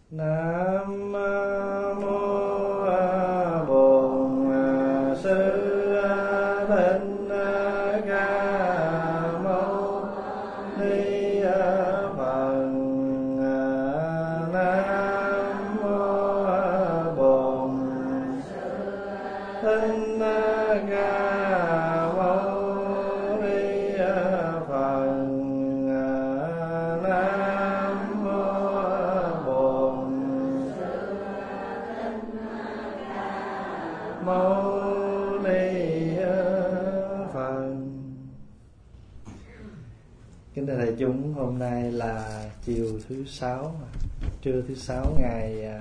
Nam mô Bổn Sư Thích Ca Mâu Ni Phật. Nam mô Bổn Sư Thích Ca Mâu Ni Phật. Nam mô Bổn Mâu Ni Phật. Kính thưa đại chúng, hôm nay là chiều thứ Sáu, trưa thứ Sáu ngày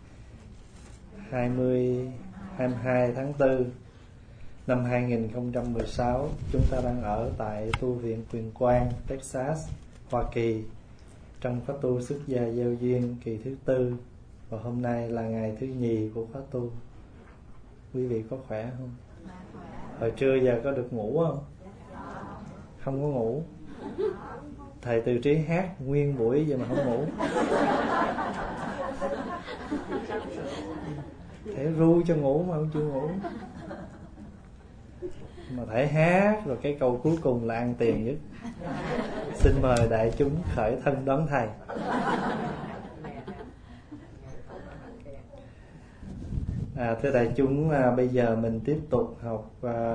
22 tháng 4 năm 2016. Chúng ta đang ở tại tu viện Quyền Quang, Texas, Hoa Kỳ, trong khóa tu xuất gia gieo duyên kỳ thứ 4. Và hôm nay là ngày thứ nhì của khóa tu. Quý vị có khỏe không? Hồi trưa giờ có được ngủ không? Không có ngủ. Thầy Từ Trí hát nguyên buổi vậy mà không ngủ. Thầy ru cho ngủ mà không chịu ngủ. Mà thầy hát rồi cái câu cuối cùng là ăn tiền nhất. Xin mời đại chúng khởi thân đón thầy. Thưa đại chúng, bây giờ mình tiếp tục học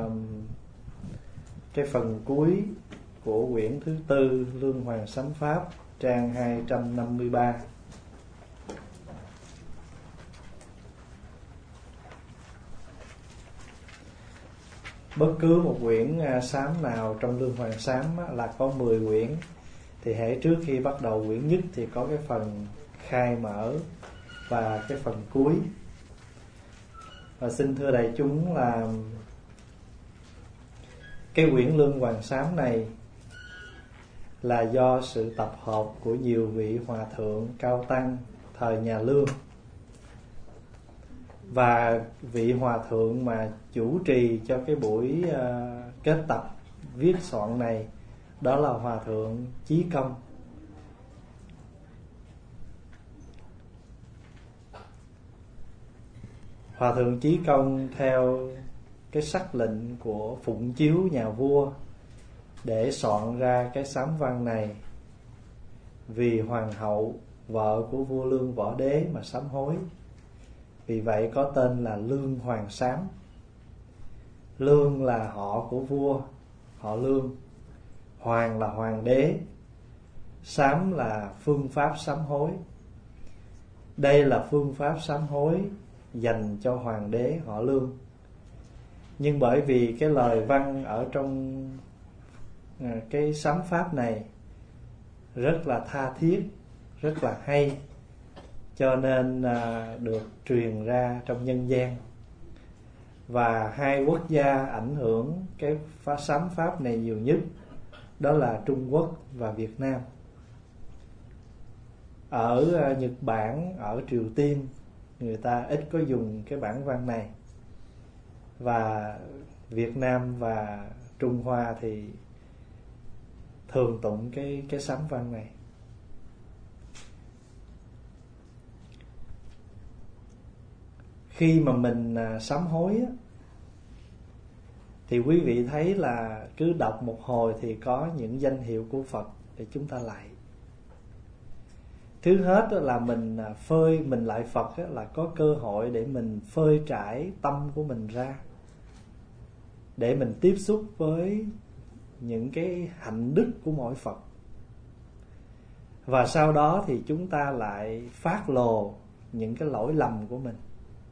cái phần cuối của quyển thứ 4 Lương Hoàng Sám Pháp, trang 253. Bất cứ một quyển sám nào trong Lương Hoàng Sám là có 10 quyển. Thì hễ trước khi bắt đầu quyển nhất thì có cái phần khai mở và cái phần cuối. Và xin thưa đại chúng là cái quyển Lương Hoàng Sám này là do sự tập hợp của nhiều vị hòa thượng cao tăng thời nhà Lương. Và vị hòa thượng mà chủ trì cho cái buổi kết tập viết soạn này, đó là hòa thượng Chí Công. Hòa thượng Chí Công theo cái sắc lệnh của phụng chiếu nhà vua để soạn ra cái sám văn này, vì hoàng hậu vợ của vua Lương Võ Đế mà sám hối. Vì vậy có tên là Lương Hoàng Sám. Lương là họ của vua, họ Lương. Hoàng là hoàng đế. Sám là phương pháp sám hối. Đây là phương pháp sám hối dành cho hoàng đế họ Lương. Nhưng bởi vì cái lời văn ở trong cái sám pháp này rất là tha thiết, rất là hay, cho nên được truyền ra trong nhân gian. Và hai quốc gia ảnh hưởng cái sám pháp này nhiều nhất, đó là Trung Quốc và Việt Nam. Ở Nhật Bản, ở Triều Tiên, người ta ít có dùng cái bản văn này. Và Việt Nam và Trung Hoa thì thường tụng cái sám văn này. Khi mà mình sám hối á, thì quý vị thấy là cứ đọc một hồi thì có những danh hiệu của Phật để chúng ta lạy. Thứ hết là mình lạy Phật là có cơ hội để mình phơi trải tâm của mình ra, để mình tiếp xúc với những cái hạnh đức của mỗi Phật. Và sau đó thì chúng ta lại phát lộ những cái lỗi lầm của mình.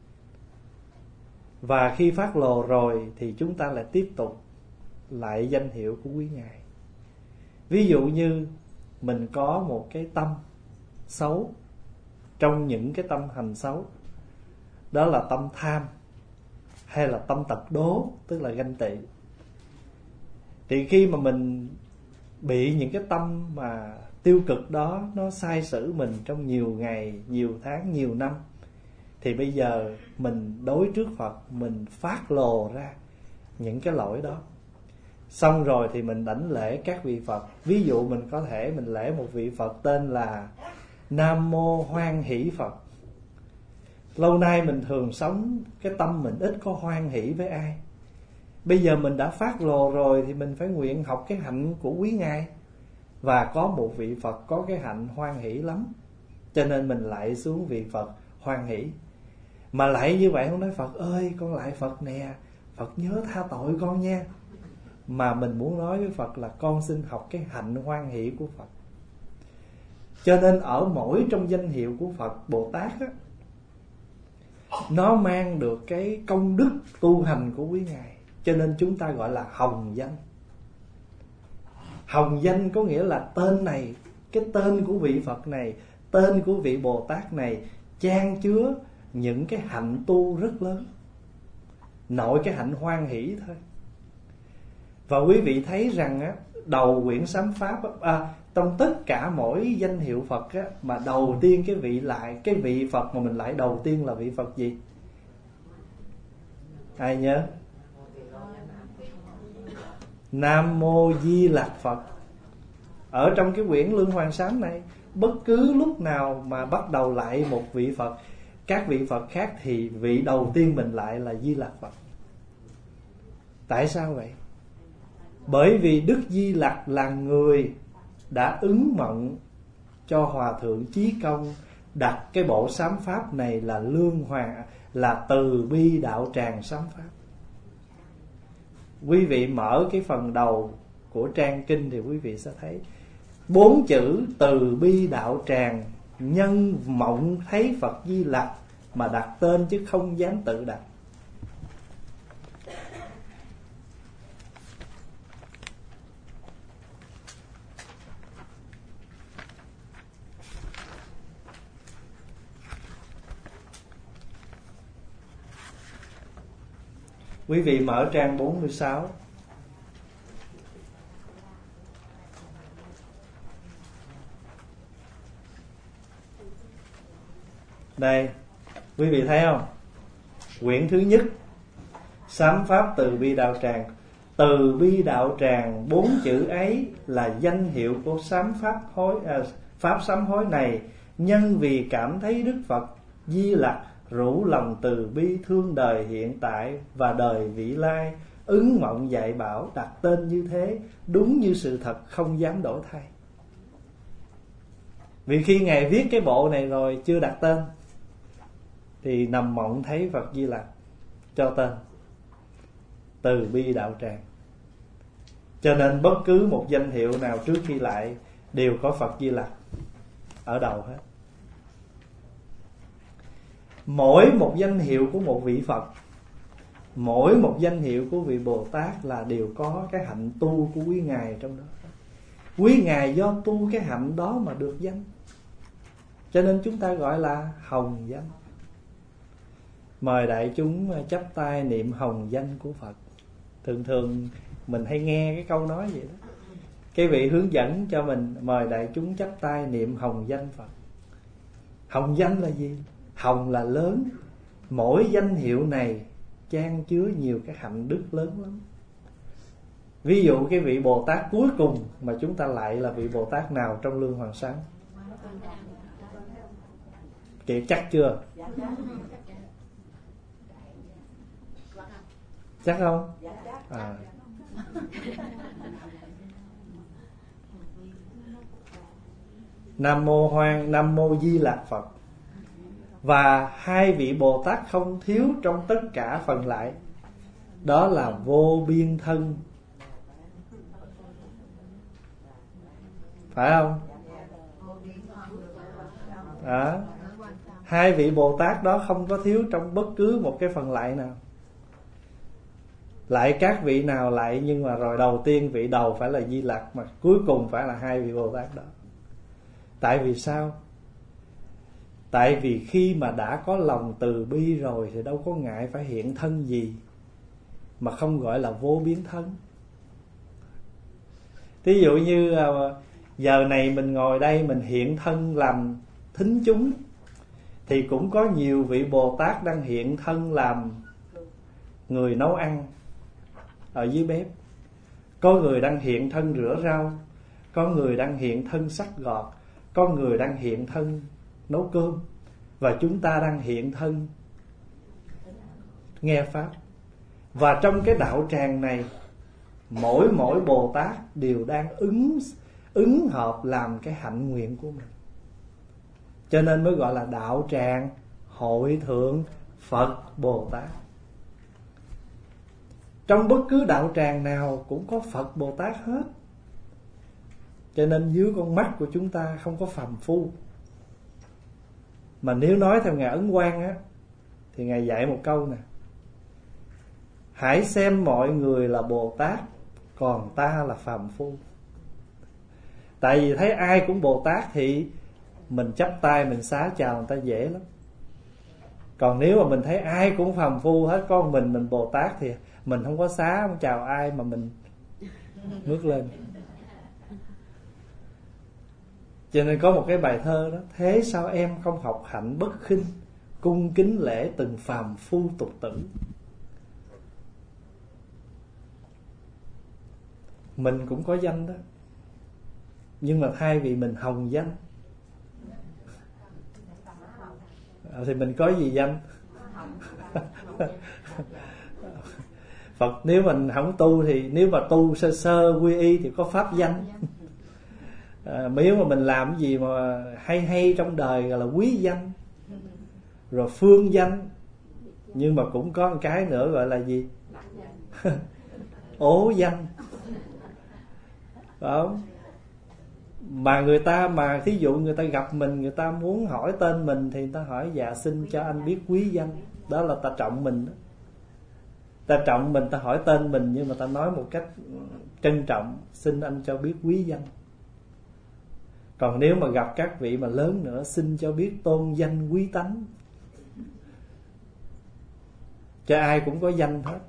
Và khi phát lộ rồi thì chúng ta lại tiếp tục lại danh hiệu của quý Ngài. Ví dụ như mình có một cái tâm xấu, trong những cái tâm hành xấu, đó là tâm tham hay là tâm tật đố, tức là ganh tị. Thì khi mà mình bị những cái tâm mà tiêu cực đó nó sai sử mình trong nhiều ngày, nhiều tháng, nhiều năm, thì bây giờ mình đối trước Phật, mình phát lộ ra những cái lỗi đó. Xong rồi thì mình đảnh lễ các vị Phật. Ví dụ mình có thể mình lễ một vị Phật tên là Nam Mô Hoan Hỷ Phật. Lâu nay mình thường sống, cái tâm mình ít có hoan hỷ với ai. Bây giờ mình đã phát lộ rồi thì mình phải nguyện học cái hạnh của quý Ngài. Và có một vị Phật có cái hạnh hoan hỷ lắm, cho nên mình lại xuống vị Phật hoan hỷ. Mà lại như vậy không nói Phật ơi con lại Phật nè, Phật nhớ tha tội con nha. Mà mình muốn nói với Phật là con xin học cái hạnh hoan hỷ của Phật. Cho nên ở mỗi trong danh hiệu của Phật Bồ Tát á, nó mang được cái công đức tu hành của quý Ngài. Cho nên chúng ta gọi là hồng danh. Hồng danh có nghĩa là tên này, cái tên của vị Phật này, tên của vị Bồ Tát này chan chứa những cái hạnh tu rất lớn, nội cái hạnh hoan hỷ thôi. Và quý vị thấy rằng á, đầu quyển Sám Pháp trong tất cả mỗi danh hiệu Phật á, mà đầu tiên cái vị Phật mà mình lại đầu tiên là vị Phật gì? Ai nhớ? Nam Mô Di Lặc Phật. Ở trong cái quyển Lương Hoàng Sám này, bất cứ lúc nào mà bắt đầu lại một vị Phật, các vị Phật khác thì vị đầu tiên mình lại là Di Lặc Phật. Tại sao vậy? Bởi vì Đức Di Lặc là người đã ứng mộng cho Hòa Thượng Chí Công đặt cái bộ sám pháp này là Lương Hoàng, là Từ Bi Đạo Tràng Sám Pháp. Quý vị mở cái phần đầu của trang kinh thì quý vị sẽ thấy 4 chữ Từ Bi Đạo Tràng, nhân mộng thấy Phật Di Lặc mà đặt tên chứ không dám tự đặt. Quý vị mở trang 46. Đây, quý vị thấy không? Quyển thứ nhất, Sám Pháp Từ Bi Đạo Tràng. Từ Bi Đạo Tràng, 4 chữ ấy là danh hiệu của Pháp sám hối này. Nhân vì cảm thấy Đức Phật Di Lặc rủ lòng từ bi thương đời hiện tại và đời vị lai, ứng mộng dạy bảo đặt tên như thế, đúng như sự thật, không dám đổi thay. Vì khi Ngài viết cái bộ này rồi chưa đặt tên thì nằm mộng thấy Phật Di Lặc cho tên Từ Bi Đạo Tràng. Cho nên bất cứ một danh hiệu nào trước khi lại đều có Phật Di Lặc ở đầu hết. Mỗi một danh hiệu của một vị Phật, mỗi một danh hiệu của vị Bồ Tát là đều có cái hạnh tu của quý Ngài trong đó. Quý Ngài do tu cái hạnh đó mà được danh, cho nên chúng ta gọi là hồng danh. Mời đại chúng chắp tay niệm hồng danh của Phật. Thường thường mình hay nghe cái câu nói vậy đó. Cái vị hướng dẫn cho mình mời đại chúng chắp tay niệm hồng danh Phật. Hồng danh là gì? Hồng là lớn. Mỗi danh hiệu này chan chứa nhiều cái hạnh đức lớn lắm. Ví dụ cái vị Bồ Tát cuối cùng mà chúng ta lại là vị Bồ Tát nào trong Lương Hoàng Sám? Kìa, chắc chưa? Chắc không? Nam Mô Di Lặc Phật. Và hai vị Bồ Tát không thiếu trong tất cả phần lại, đó là Vô Biên Thân. Phải không? Hai vị Bồ Tát đó không có thiếu trong bất cứ một cái phần lại nào. Lại các vị nào lại, nhưng mà rồi đầu tiên vị đầu phải là Di Lặc, mà cuối cùng phải là hai vị Bồ Tát đó. Tại vì sao? Tại vì khi mà đã có lòng từ bi rồi thì đâu có ngại phải hiện thân gì mà không gọi là vô biến thân. Thí dụ như giờ này mình ngồi đây mình hiện thân làm thính chúng, thì cũng có nhiều vị Bồ Tát đang hiện thân làm người nấu ăn ở dưới bếp. Có người đang hiện thân rửa rau, có người đang hiện thân xắt gọt, con người đang hiện thân nấu cơm, và chúng ta đang hiện thân nghe Pháp. Và trong cái đạo tràng này, mỗi Bồ Tát đều đang ứng hợp làm cái hạnh nguyện của mình. Cho nên mới gọi là đạo tràng hội thượng Phật Bồ Tát. Trong bất cứ đạo tràng nào cũng có Phật Bồ Tát hết. Cho nên dưới con mắt của chúng ta không có phàm phu. Mà nếu nói theo Ngài Ấn Quang á, thì Ngài dạy một câu nè: hãy xem mọi người là Bồ Tát, còn ta là phàm phu. Tại vì thấy ai cũng Bồ Tát thì mình chắp tay mình xá chào người ta dễ lắm. Còn nếu mà mình thấy ai cũng phàm phu hết, có mình Bồ Tát thì mình không có xá, không chào ai mà mình ngước lên. Cho nên có một cái bài thơ đó: thế sao em không học hạnh bất khinh, cung kính lễ từng phàm phu tục tử. Mình cũng có danh đó, nhưng mà thay vì mình hồng danh thì mình có gì danh? Phật nếu mình không tu thì nếu mà tu sơ quy y thì có pháp danh. Nếu mà mình làm cái gì mà hay trong đời gọi là quý danh, rồi phương danh. Nhưng mà cũng có một cái nữa gọi là gì? Ố danh. Phải không? Mà người ta mà thí dụ người ta gặp mình, người ta muốn hỏi tên mình thì người ta hỏi: dạ xin cho anh biết quý danh. Đó là ta trọng mình đó. Ta trọng mình, ta hỏi tên mình, nhưng mà ta nói một cách trân trọng: xin anh cho biết quý danh. Còn nếu mà gặp các vị mà lớn nữa, xin cho biết tôn danh quý tánh. Cho ai cũng có danh hết.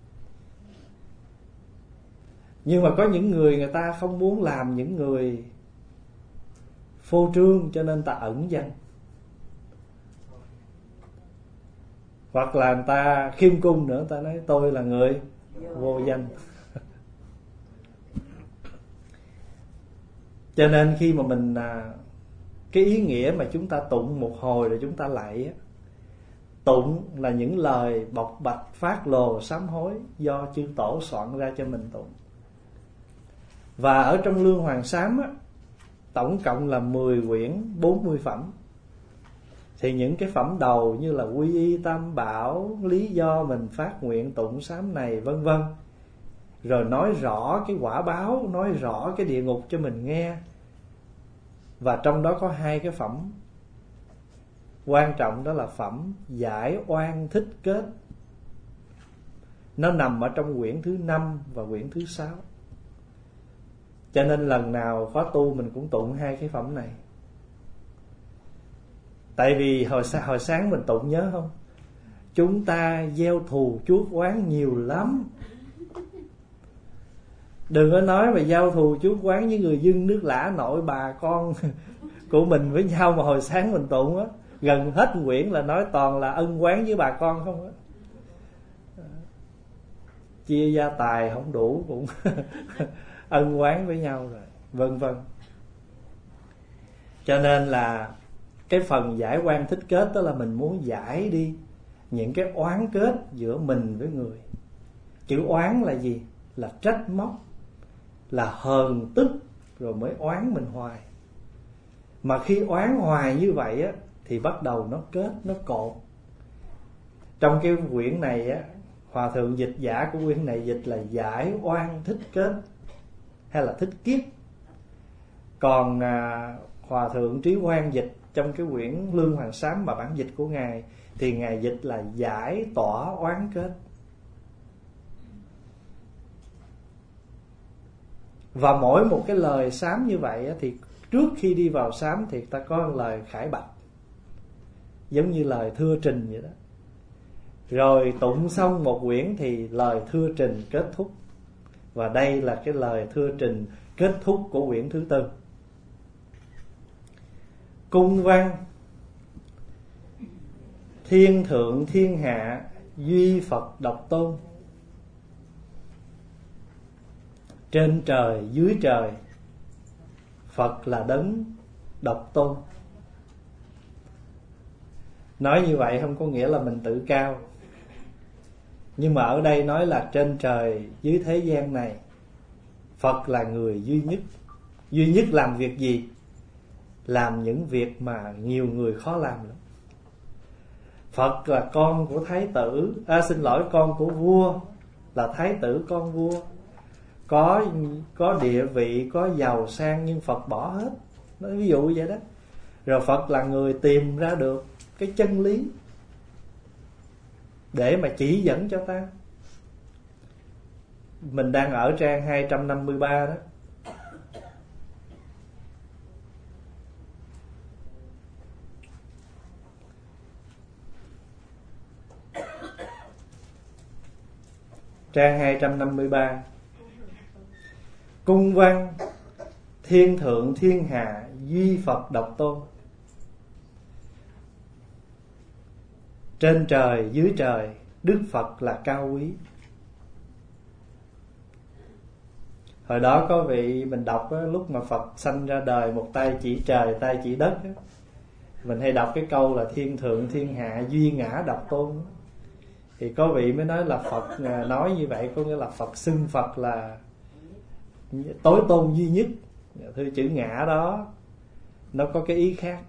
Nhưng mà có những người ta không muốn làm những người phô trương, cho nên ta ẩn danh. Hoặc là người ta khiêm cung nữa, người ta nói tôi là người vô danh. Cho nên khi mà mình cái ý nghĩa mà chúng ta tụng một hồi rồi chúng ta lạy á, tụng là những lời bộc bạch phát lồ sám hối do chư tổ soạn ra cho mình tụng. Và ở trong Lương Hoàng Sám á, tổng cộng là 10 quyển 40 phẩm. Thì những cái phẩm đầu như là quy y tam bảo, lý do mình phát nguyện tụng sám này, vân vân, rồi nói rõ cái quả báo, nói rõ cái địa ngục cho mình nghe. Và trong đó có 2 cái phẩm quan trọng, đó là phẩm giải oan thích kết. Nó nằm ở trong quyển thứ 5 và quyển thứ 6. Cho nên lần nào khóa tu mình cũng tụng 2 cái phẩm này. Tại vì hồi sáng mình tụng nhớ không? Chúng ta gieo thù chuốc oán nhiều lắm. Đừng có nói mà giao thù chuốc oán với người dân nước lã nội bà con của mình với nhau. Mà hồi sáng mình tụng á, gần hết quyển là nói toàn là ân oán với bà con không á. Chia gia tài không đủ cũng ân oán với nhau rồi, vân vân. Cho nên là cái phần giải oan thích kết đó là mình muốn giải đi những cái oán kết giữa mình với người. Chữ oán là gì? Là trách móc, là hờn tức, rồi mới oán mình hoài. Mà khi oán hoài như vậy á, thì bắt đầu nó kết, nó cột. Trong cái quyển này á, Hòa thượng dịch giả của quyển này dịch là giải oan thích kết, hay là thích kiếp. Còn Hòa thượng Trí Quang dịch trong cái quyển Lương Hoàng Sám mà bản dịch của ngài thì ngài dịch là giải tỏa oán kết. Và mỗi một cái lời sám như vậy á, thì trước khi đi vào sám thì ta có một lời khải bạch, giống như lời thưa trình vậy đó. Rồi tụng xong một quyển thì lời thưa trình kết thúc. Và đây là cái lời thưa trình kết thúc của quyển thứ 4. Cung văn: thiên thượng thiên hạ, duy Phật độc tôn. Trên trời dưới trời, Phật là đấng độc tôn. Nói như vậy không có nghĩa là mình tự cao, nhưng mà ở đây nói là trên trời dưới thế gian này, Phật là người duy nhất. Duy nhất làm việc gì? Làm những việc mà nhiều người khó làm lắm. Phật là con của thái tử, con của vua, là thái tử con vua, có địa vị, có giàu sang, nhưng Phật bỏ hết. Nói ví dụ vậy đó. Rồi Phật là người tìm ra được cái chân lý để mà chỉ dẫn cho ta. Mình đang ở trang 253 đó. Trang 253. Cung văn thiên thượng thiên hạ, duy Phật độc tôn. Trên trời dưới trời, Đức Phật là cao quý. Hồi đó có vị mình đọc đó, lúc mà Phật sanh ra đời, một tay chỉ trời, tay chỉ đất đó, mình hay đọc cái câu là thiên thượng thiên hạ, duy ngã độc tôn. Thì có vị mới nói là Phật nói như vậy, có nghĩa là Phật xưng Phật là tối tôn duy nhất. Thư chữ ngã đó nó có cái ý khác.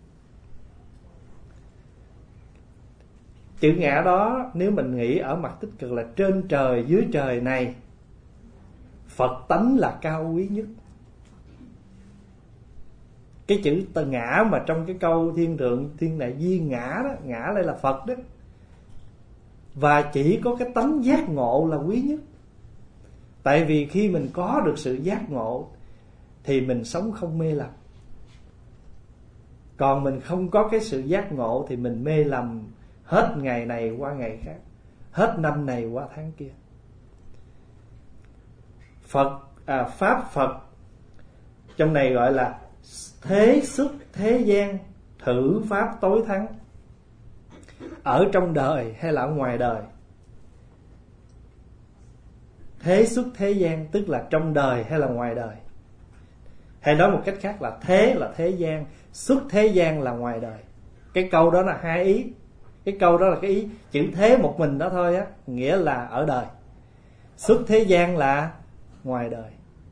Chữ ngã đó nếu mình nghĩ ở mặt tích cực là trên trời dưới trời này, Phật tánh là cao quý nhất. Cái chữ ngã mà trong cái câu thiên thượng thiên đại duy ngã đó, ngã đây là Phật đó. Và chỉ có cái tánh giác ngộ là quý nhất. Tại vì khi mình có được sự giác ngộ thì mình sống không mê lầm. Còn mình không có cái sự giác ngộ thì mình mê lầm hết ngày này qua ngày khác, hết năm này qua tháng kia. Pháp Phật trong này gọi là thế xuất thế gian, thử pháp tối thắng. Ở trong đời hay là ở ngoài đời? Thế xuất thế gian tức là trong đời hay là ngoài đời? Hay nói một cách khác là thế là thế gian, xuất thế gian là ngoài đời. Cái câu đó là hai ý. Cái câu đó là cái ý chữ thế một mình đó thôi á, nghĩa là ở đời. Xuất thế gian là ngoài đời.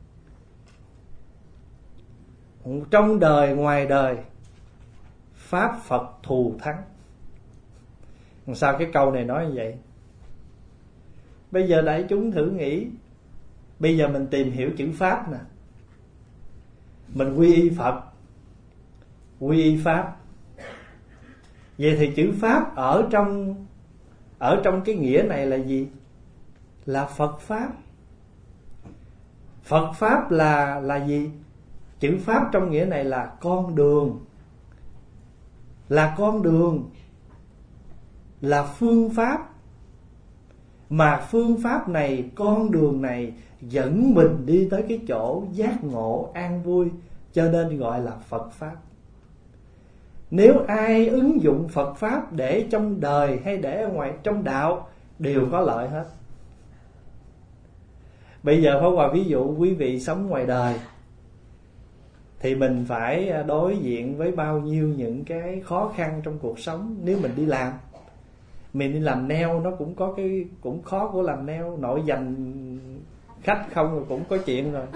Trong đời ngoài đời, pháp Phật thù thắng. Sao cái câu này nói như vậy? Bây giờ đại chúng thử nghĩ, bây giờ mình tìm hiểu chữ pháp nè, mình quy y Phật, quy y pháp. Vậy thì chữ pháp ở trong cái nghĩa này là gì? Là Phật pháp. Phật pháp là gì? Chữ pháp trong nghĩa này là con đường. Là con đường, là phương pháp. Mà phương pháp này, con đường này dẫn mình đi tới cái chỗ giác ngộ an vui, cho nên gọi là Phật pháp. Nếu ai ứng dụng Phật pháp để trong đời hay để ở ngoài trong đạo đều có lợi hết. Bây giờ Pháp Hòa ví dụ quý vị sống ngoài đời thì mình phải đối diện với bao nhiêu những cái khó khăn trong cuộc sống. Nếu mình đi làm, mình đi làm nail, nó cũng khó của làm nail, nội dành khách không rồi cũng có chuyện rồi.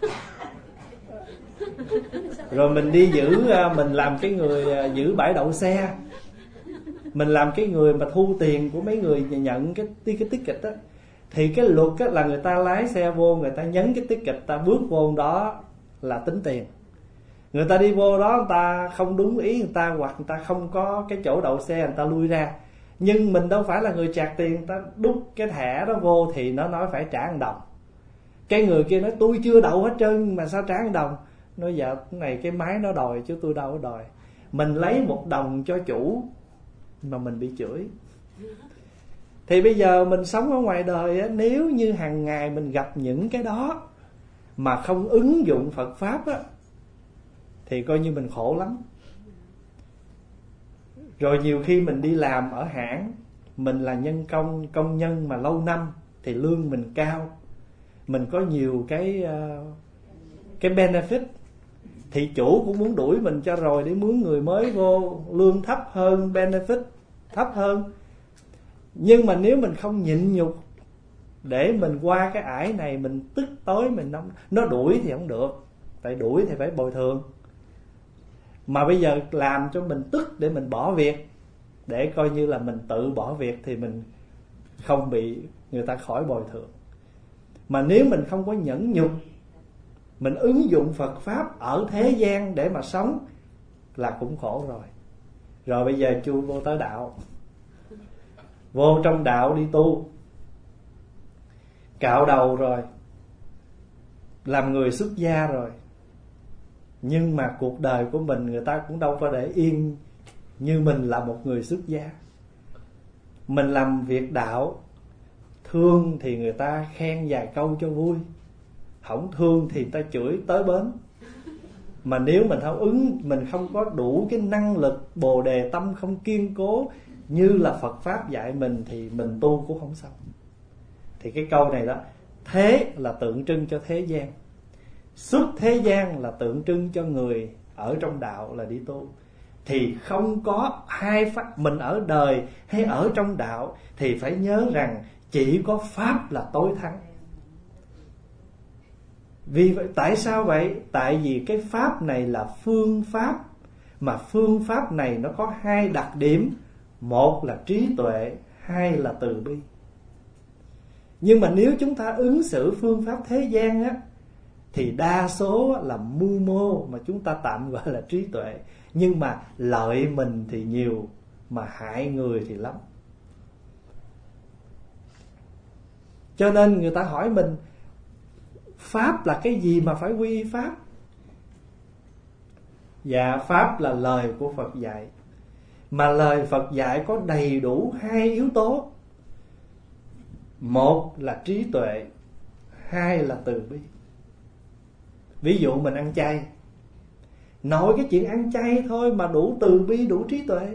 Rồi mình đi mình làm cái người giữ bãi đậu xe, mình làm cái người mà thu tiền của mấy người nhận cái ticket đó. Thì cái luật á, là người ta lái xe vô, người ta nhấn cái ticket, ta bước vô đó là tính tiền. Người ta đi vô đó, người ta không đúng ý người ta, hoặc người ta không có cái chỗ đậu xe, người ta lui ra. Nhưng mình đâu phải là người chạc tiền, người ta đút cái thẻ đó vô thì nó nói phải trả 1 đồng. Cái người kia nói tôi chưa đậu hết trơn mà sao trả 1 đồng. Nói dạ cái này cái máy nó đòi chứ tôi đâu có đòi. Mình lấy 1 đồng cho chủ mà mình bị chửi. Thì bây giờ mình sống ở ngoài đời á, nếu như hàng ngày mình gặp những cái đó mà không ứng dụng Phật pháp á, thì coi như mình khổ lắm. Rồi nhiều khi mình đi làm ở hãng, mình là công nhân mà lâu năm thì lương mình cao, mình có nhiều cái benefit, Thì chủ cũng muốn đuổi mình cho rồi để mướn người mới vô, lương thấp hơn, benefit thấp hơn. Nhưng mà nếu mình không nhịn nhục để mình qua cái ải này, mình tức tối, mình nó đuổi thì không được. Tại đuổi thì phải bồi thường. Mà bây giờ làm cho mình tức để mình bỏ việc, để coi như là mình tự bỏ việc, thì mình không bị người ta khỏi bồi thường. Mà nếu mình không có nhẫn nhục, mình ứng dụng Phật Pháp ở thế gian để mà sống là cũng khổ rồi. Rồi bây giờ chui vô tới đạo, vô trong đạo đi tu, cạo đầu rồi, làm người xuất gia rồi. Nhưng mà cuộc đời của mình, người ta cũng đâu có để yên như mình là một người xuất gia. Mình làm việc đạo, thương thì người ta khen vài câu cho vui, không thương thì người ta chửi tới bến. Mà nếu mình mình không có đủ cái năng lực bồ đề tâm, không kiên cố như là Phật Pháp dạy mình, thì mình tu cũng không xong. Thì cái câu này đó, thế là tượng trưng cho thế gian, xuất thế gian là tượng trưng cho người ở trong đạo là đi tu. Thì không có hai pháp, mình ở đời hay ở trong đạo, thì phải nhớ rằng chỉ có Pháp là tối thắng. Vì vậy, tại sao vậy? Tại vì cái Pháp này là phương Pháp, mà phương Pháp này nó có hai đặc điểm. Một là trí tuệ, hai là từ bi. Nhưng mà nếu chúng ta ứng xử phương Pháp thế gian á, thì đa số là mưu mô, mà chúng ta tạm gọi là trí tuệ. Nhưng mà lợi mình thì nhiều, mà hại người thì lắm. Cho nên người ta hỏi mình, Pháp là cái gì mà phải quy y Pháp? Dạ, Pháp là lời của Phật dạy. Mà lời Phật dạy có đầy đủ hai yếu tố. Một là trí tuệ, hai là từ bi. Ví dụ mình ăn chay, nói cái chuyện ăn chay thôi mà đủ từ bi, đủ trí tuệ.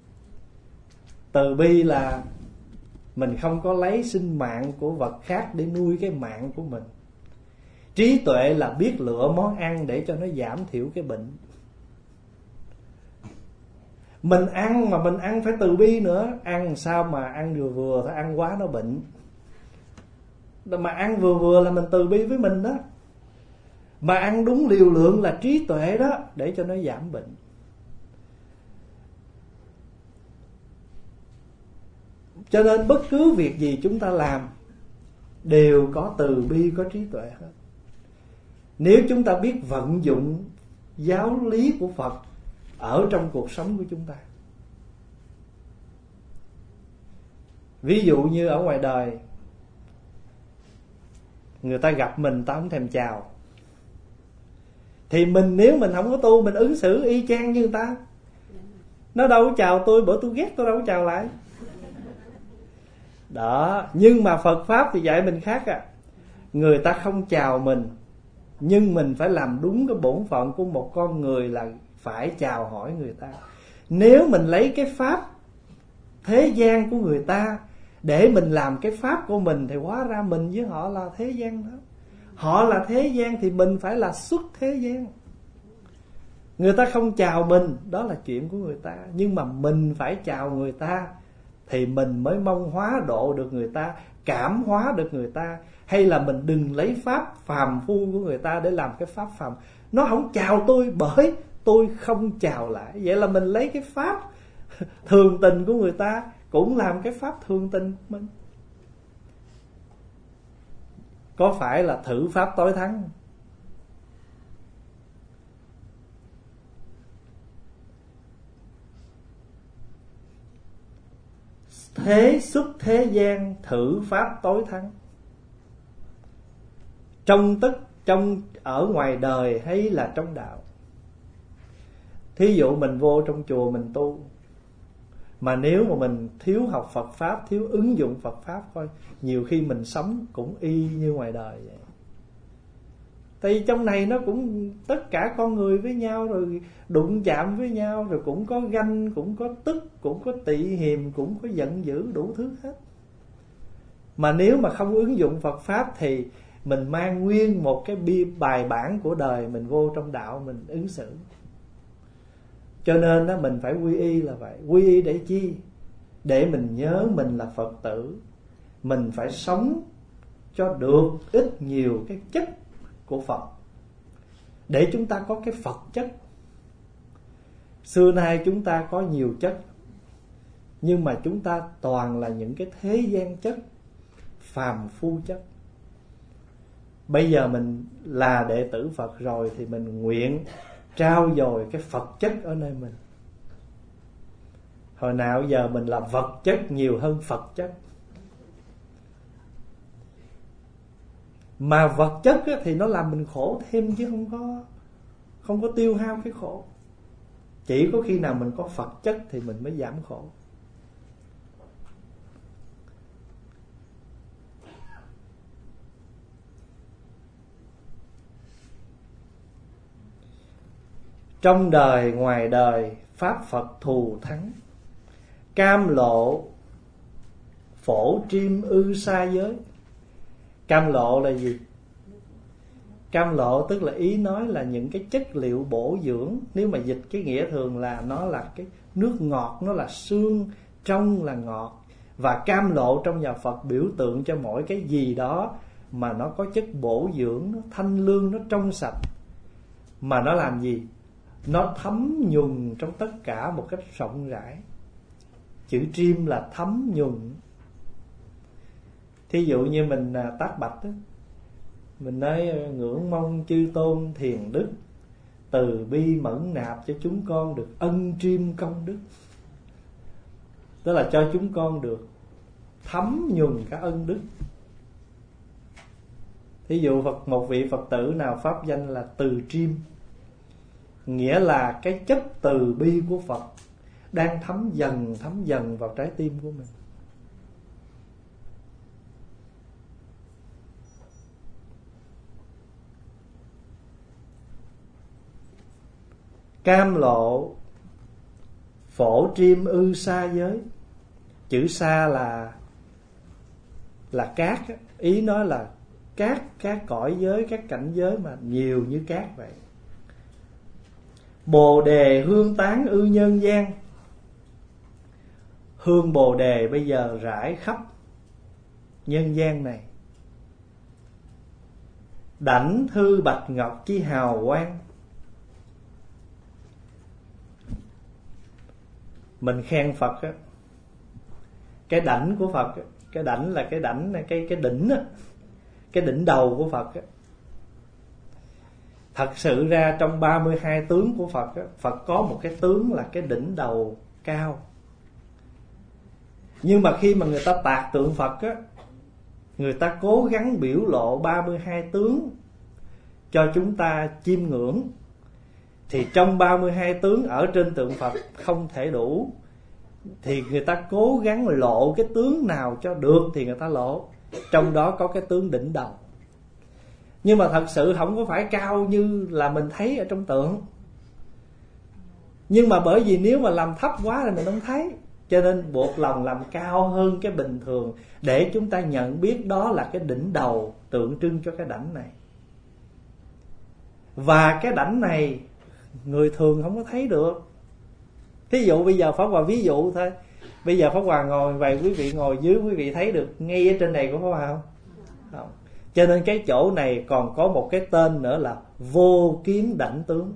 Từ bi là mình không có lấy sinh mạng của vật khác để nuôi cái mạng của mình. Trí tuệ là biết lựa món ăn để cho nó giảm thiểu cái bệnh. Mình ăn mà mình ăn phải từ bi nữa. Ăn sao mà ăn vừa vừa thôi, ăn quá nó bệnh. Mà ăn vừa vừa là mình từ bi với mình đó. Mà ăn đúng liều lượng là trí tuệ đó, để cho nó giảm bệnh. Cho nên bất cứ việc gì chúng ta làm đều có từ bi, có trí tuệ hết. Nếu chúng ta biết vận dụng giáo lý của Phật ở trong cuộc sống của chúng ta. Ví dụ như ở ngoài đời, người ta gặp mình ta không thèm chào, thì nếu mình không có tu, mình ứng xử y chang như người ta. Nó đâu có chào tôi, bởi tôi ghét, tôi đâu có chào lại. Đó, nhưng mà Phật Pháp thì dạy mình khác à. Người ta không chào mình, nhưng mình phải làm đúng cái bổn phận của một con người là phải chào hỏi người ta. Nếu mình lấy cái Pháp thế gian của người ta để mình làm cái Pháp của mình, thì hóa ra mình với họ là thế gian đó. Họ là thế gian thì mình phải là xuất thế gian. Người ta không chào mình, đó là chuyện của người ta. Nhưng mà mình phải chào người ta, thì mình mới mong hóa độ được người ta, cảm hóa được người ta. Hay là mình đừng lấy Pháp phàm phu của người ta để làm cái Pháp phàm. Nó không chào tôi bởi tôi không chào lại. Vậy là mình lấy cái Pháp thường tình của người ta cũng làm cái Pháp thường tình của mình. Có phải là thử Pháp tối thắng? Thế xuất thế gian thử Pháp tối thắng. Trong ở ngoài đời hay là trong đạo. Thí dụ mình vô trong chùa mình tu, mà nếu mà mình thiếu học Phật Pháp, thiếu ứng dụng Phật Pháp thôi, nhiều khi mình sống cũng y như ngoài đời vậy. Thì trong này nó cũng tất cả con người với nhau, rồi đụng chạm với nhau, rồi cũng có ganh, cũng có tức, cũng có tị hiềm, cũng có giận dữ, đủ thứ hết. Mà nếu mà không ứng dụng Phật Pháp thì mình mang nguyên một cái bài bản của đời mình vô trong đạo mình ứng xử. Cho nên đó, mình phải quy y là vậy. Quy y để chi? Để mình nhớ mình là Phật tử. Mình phải sống cho được ít nhiều cái chất của Phật, để chúng ta có cái Phật chất. Xưa nay chúng ta có nhiều chất, nhưng mà chúng ta toàn là những cái thế gian chất, phàm phu chất. Bây giờ mình là đệ tử Phật rồi thì mình nguyện trao dồi cái Phật chất ở nơi mình. Hồi nào giờ mình là vật chất nhiều hơn Phật chất. Mà vật chất thì nó làm mình khổ thêm, chứ không có tiêu hao cái khổ. Chỉ có khi nào mình có Phật chất thì mình mới giảm khổ. Trong đời ngoài đời, pháp Phật thù thắng. Cam lộ phổ triêm ư sa giới. Cam lộ là gì? Cam lộ tức là ý nói là những cái chất liệu bổ dưỡng. Nếu mà dịch cái nghĩa thường là nó là cái nước ngọt, nó là sương, trong là ngọt. Và cam lộ trong nhà Phật biểu tượng cho mỗi cái gì đó mà nó có chất bổ dưỡng, nó thanh lương, nó trong sạch. Mà nó làm gì? Nó thấm nhuần trong tất cả một cách rộng rãi. Chữ triêm là thấm nhuần. Thí dụ như mình tác bạch đó, mình nói ngưỡng mong chư tôn thiền đức, từ bi mẫn nạp cho chúng con được ân triêm công đức. Tức là cho chúng con được thấm nhuần cả ân đức. Thí dụ một vị Phật tử nào pháp danh là từ triêm, nghĩa là cái chất từ bi của Phật đang thấm dần vào trái tim của mình. Cam lộ phổ triêm ư sa giới. Chữ sa là cát, ý nói là các cõi giới, các cảnh giới mà nhiều như cát vậy. Bồ đề hương tán ư nhân gian. Hương bồ đề bây giờ rải khắp nhân gian này. Đảnh thư bạch ngọc chi hào quang. Mình khen Phật á, cái đảnh của Phật á, cái đảnh là cái đảnh, cái đỉnh á, cái đỉnh đầu của Phật á. Thật sự ra trong 32 tướng của Phật á, Phật có một cái tướng là cái đỉnh đầu cao. Nhưng mà khi mà người ta tạc tượng Phật á, người ta cố gắng biểu lộ 32 tướng cho chúng ta chiêm ngưỡng. Thì trong 32 tướng ở trên tượng Phật không thể đủ, thì người ta cố gắng lộ cái tướng nào cho được thì người ta lộ. Trong đó có cái tướng đỉnh đầu. Nhưng mà thật sự không có phải cao như là mình thấy ở trong tượng. Nhưng mà bởi vì nếu mà làm thấp quá thì mình không thấy, cho nên buộc lòng làm cao hơn cái bình thường, để chúng ta nhận biết đó là cái đỉnh đầu tượng trưng cho cái đảnh này. Và cái đảnh này người thường không có thấy được. Thí dụ bây giờ Pháp Hòa ví dụ thôi. Bây giờ Pháp Hòa ngồi vậy, quý vị ngồi dưới, quý vị thấy được ngay ở trên này của Pháp Hòa không? Không. Cho nên cái chỗ này còn có một cái tên nữa là vô kiến đảnh tướng.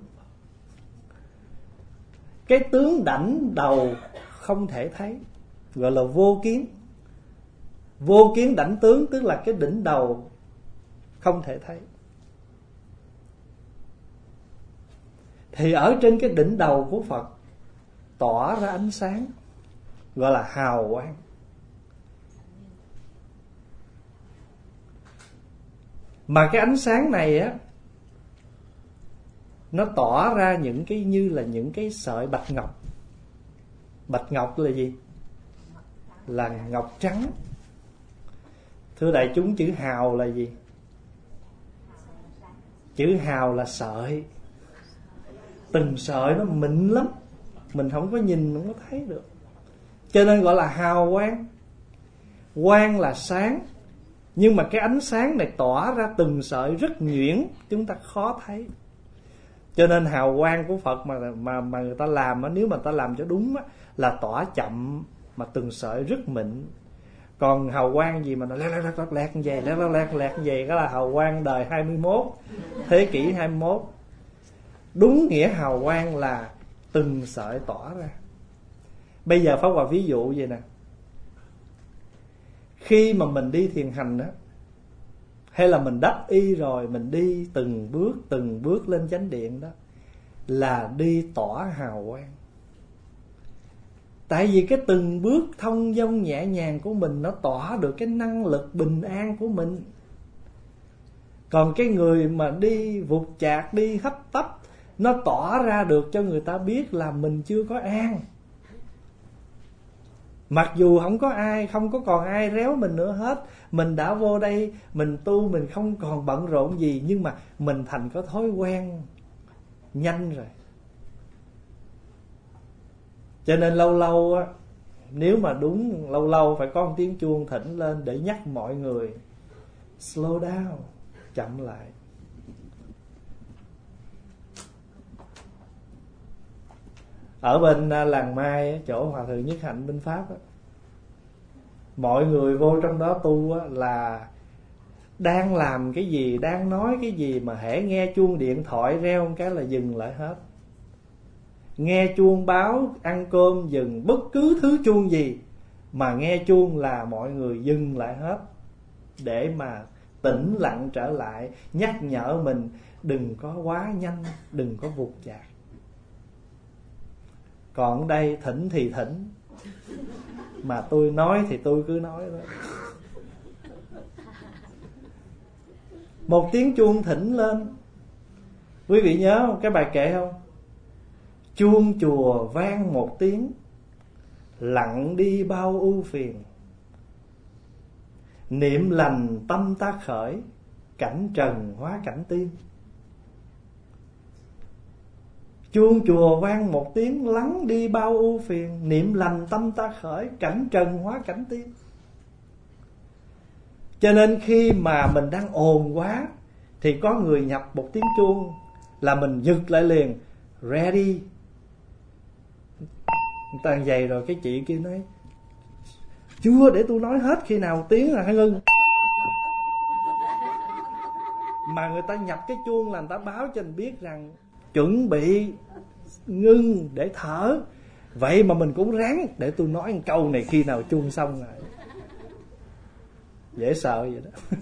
Cái tướng đảnh đầu không thể thấy, gọi là vô kiến. Vô kiến đảnh tướng tức là cái đỉnh đầu không thể thấy. Thì ở trên cái đỉnh đầu của Phật tỏa ra ánh sáng, gọi là hào quang. Mà cái ánh sáng này á, nó tỏa ra những cái như là những cái sợi bạch ngọc. Bạch ngọc là gì? Là ngọc trắng. Thưa đại chúng, chữ hào là gì? Chữ hào là sợi. Từng sợi nó mịn lắm, mình không có nhìn, không có thấy được. Cho nên gọi là hào quang. Quang là sáng, Nhưng mà cái ánh sáng này tỏa ra từng sợi rất nhuyễn, chúng ta khó thấy. Cho nên hào quang của Phật mà người ta làm á, nếu mà ta làm cho đúng á, là tỏa chậm mà từng sợi rất mịn. Còn hào quang gì mà nó lẹt như vậy, đó là hào quang đời 21, thế kỷ 21. Đúng nghĩa hào quang là từng sợi tỏa ra. Bây giờ Pháp Hòa ví dụ vậy nè. Khi mà mình đi thiền hành đó, hay là mình đắp y rồi mình đi từng bước lên chánh điện đó, là đi tỏa hào quang. Tại vì cái từng bước thông dong nhẹ nhàng của mình, nó tỏa được cái năng lực bình an của mình. Còn cái người mà đi vụt chạc, đi hấp tấp, nó tỏa ra được cho người ta biết là mình chưa có an. Mặc dù không có còn ai réo mình nữa hết, mình đã vô đây mình tu, mình không còn bận rộn gì, nhưng mà mình thành có thói quen nhanh rồi. Cho nên lâu lâu á, nếu mà đúng lâu lâu phải có một tiếng chuông thỉnh lên để nhắc mọi người slow down, chậm lại. Ở bên làng Mai, chỗ Hòa Thượng Nhất Hạnh bên Pháp á, mọi người vô trong đó tu á, là đang làm cái gì, đang nói cái gì mà hễ nghe chuông điện thoại reo một cái là dừng lại hết. Nghe chuông báo ăn cơm dừng, bất cứ thứ chuông gì mà nghe chuông là mọi người dừng lại hết, để mà tĩnh lặng trở lại, nhắc nhở mình đừng có quá nhanh, đừng có vụt chạc. Còn ở đây thỉnh thì thỉnh, mà tôi nói thì tôi cứ nói đó. Một tiếng chuông thỉnh lên, quý vị nhớ không, cái bài kệ không? Chuông chùa vang một tiếng, lặng đi bao ưu phiền. Niệm lành tâm ta khởi, cảnh trần hóa cảnh tiên. Chuông chùa vang một tiếng, lắng đi bao ưu phiền. Niệm lành tâm ta khởi, cảnh trần hóa cảnh tiên. Cho nên khi mà mình đang ồn quá, thì có người nhập một tiếng chuông là mình giật lại liền, ready. Người ta vậy rồi, cái chị kia nói chưa, để tôi nói hết, khi nào tiếng là hãy ngưng. Mà người ta nhập cái chuông là người ta báo cho mình biết rằng chuẩn bị ngưng để thở. Vậy mà mình cũng ráng, để tôi nói một câu này khi nào chuông xong rồi. Dễ sợ vậy đó.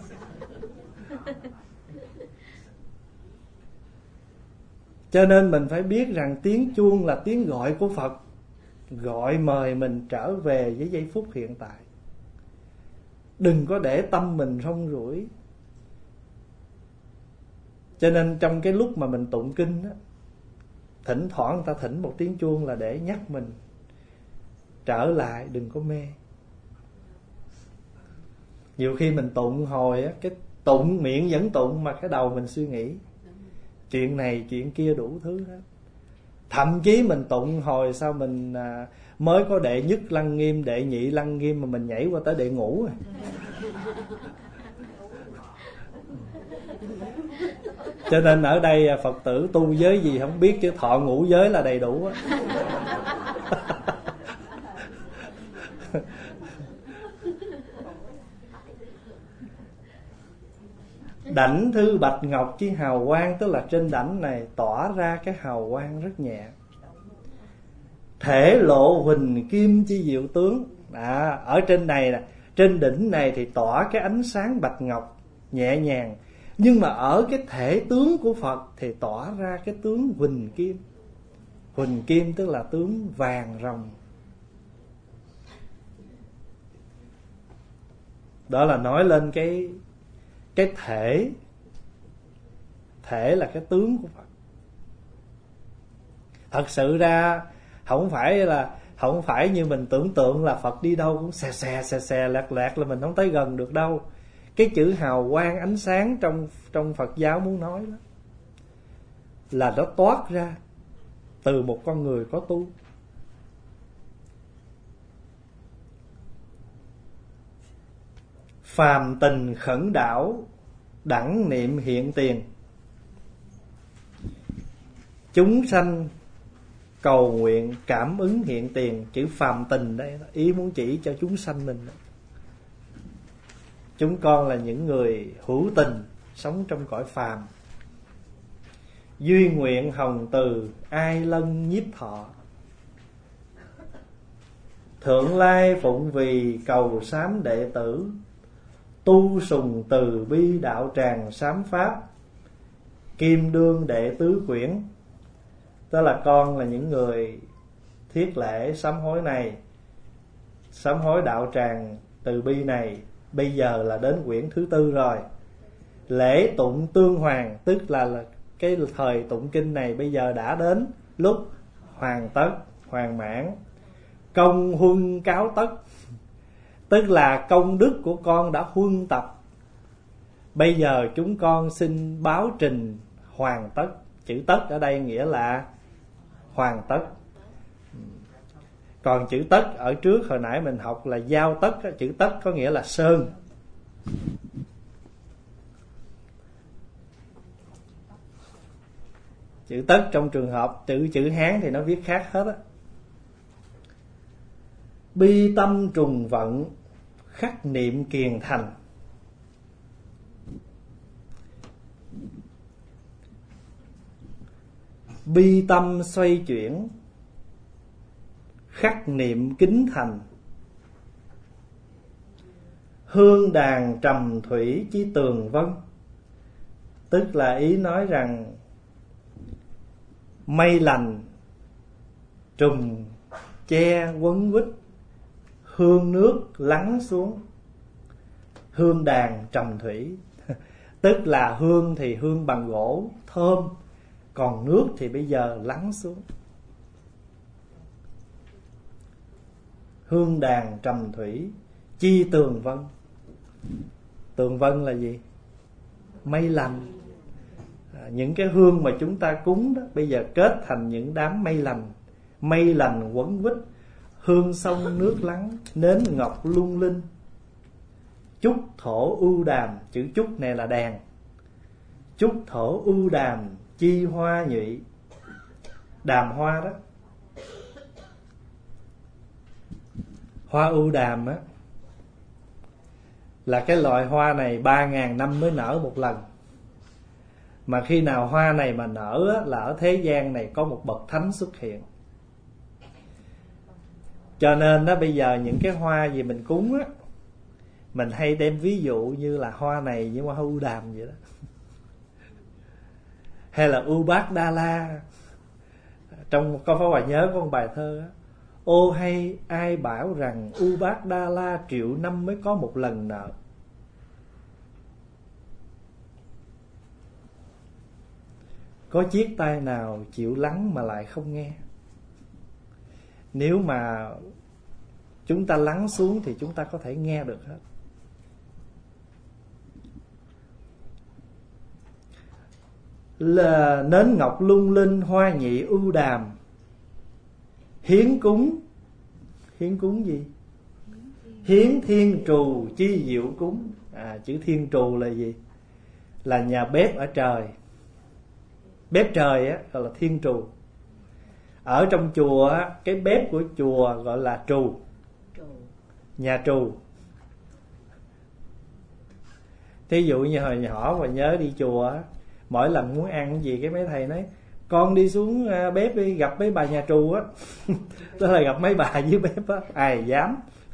Cho nên mình phải biết rằng tiếng chuông là tiếng gọi của Phật, gọi mời mình trở về với giây phút hiện tại. Đừng có để tâm mình rong ruổi. Cho nên trong cái lúc mà mình tụng kinh á, thỉnh thoảng người ta thỉnh một tiếng chuông là để nhắc mình trở lại, đừng có mê. Nhiều khi mình tụng hồi á, cái tụng miệng vẫn tụng mà cái đầu mình suy nghĩ chuyện này chuyện kia đủ thứ hết. Thậm chí mình tụng hồi sao mình mới có đệ nhất lăng nghiêm, đệ nhị lăng nghiêm mà mình nhảy qua tới đệ ngũ rồi. Cho nên ở đây Phật tử tu giới gì không biết, chứ thọ ngũ giới là đầy đủ á. Đảnh thư bạch ngọc chi hào quang, tức là trên đảnh này tỏa ra cái hào quang rất nhẹ. Thể lộ huỳnh kim chi diệu tướng. Ở trên này nè, trên đỉnh này thì tỏa cái ánh sáng bạch ngọc nhẹ nhàng. Nhưng mà ở cái thể tướng của Phật thì tỏa ra cái tướng huỳnh kim. Huỳnh kim tức là tướng vàng ròng. Đó là nói lên cái thể là cái tướng của Phật. Thật sự ra không phải như mình tưởng tượng là Phật đi đâu cũng xè lẹt là mình không tới gần được đâu. Cái chữ hào quang ánh sáng trong Phật giáo muốn nói đó là nó toát ra từ một con người có tu. phàm tình khẩn đảo, đẳng niệm hiện tiền. Chúng sanh cầu nguyện cảm ứng hiện tiền. Chữ phàm tình đây ý muốn chỉ cho chúng sanh mình. Chúng con là những người hữu tình, sống trong cõi phàm. Duy nguyện hồng từ, ai lân nhiếp thọ. Thượng lai phụng vì cầu sám đệ tử, tu sùng từ bi đạo tràng sám pháp, kim đương đệ tứ quyển. Tức là con là những người thiết lễ sám hối này, sám hối đạo tràng từ bi này. Bây giờ là đến quyển thứ 4 rồi. Lễ tụng tương hoàng, tức là cái thời tụng kinh này bây giờ đã đến lúc hoàn tất, hoàn mãn. Công huân cáo tất, tức là công đức của con đã huân tập. Bây giờ chúng con xin báo trình hoàn tất. Chữ tất ở đây nghĩa là hoàn tất. Còn chữ tất ở trước hồi nãy mình học là giao tất. Chữ tất có nghĩa là sơn. Chữ tất trong trường hợp chữ Hán thì nó viết khác hết á. Bi tâm trùng vận, khắc niệm kiền thành. Bi tâm xoay chuyển, khắc niệm kính thành. Hương đàn trầm thủy chi tường vân, tức là ý nói rằng mây lành trùm che quấn quýt, hương nước lắng xuống. Hương đàn trầm thủy tức là hương thì hương bằng gỗ thơm, còn nước thì bây giờ lắng xuống. Hương đàn trầm thủy chi tường vân. Tường vân là gì? Mây lành. Những cái hương mà chúng ta cúng đó bây giờ kết thành những đám mây lành. Mây lành quấn quýt, hương sông nước lắng, nến ngọc lung linh. Chúc thổ ưu đàm, chữ chúc này là đàn. Chúc thổ ưu đàm chi hoa nhụy. Đàm hoa đó. Hoa ưu đàm á là cái loại hoa này 3.000 năm mới nở một lần. Mà khi nào hoa này mà nở á, là ở thế gian này có một bậc thánh xuất hiện. Cho nên đó bây giờ những cái hoa gì mình cúng á, mình hay đem ví dụ như là hoa này như hoa ưu đàm vậy đó. Hay là U Bát Đa La. Trong Câu Pháp Hòa nhớ có một bài thơ á: ô hay ai bảo rằng U Bát Đa La triệu năm mới có một lần nở. Có chiếc tai nào chịu lắng mà lại không nghe. Nếu mà chúng ta lắng xuống thì chúng ta có thể nghe được hết. Là nến ngọc lung linh, hoa nhị ưu đàm. Hiến cúng. Hiến cúng gì? Hiến thiên trù chi diệu cúng. Chữ thiên trù là gì? Là nhà bếp ở trời. Bếp trời á gọi là thiên trù. Ở trong chùa á, cái bếp của chùa gọi là trù. Nhà trù. Thí dụ như hồi nhỏ mà nhớ đi chùa á, mỗi lần muốn ăn cái gì cái mấy thầy nói con đi xuống bếp đi gặp mấy bà nhà trù á. Tức là gặp mấy bà dưới bếp á. Ai dám.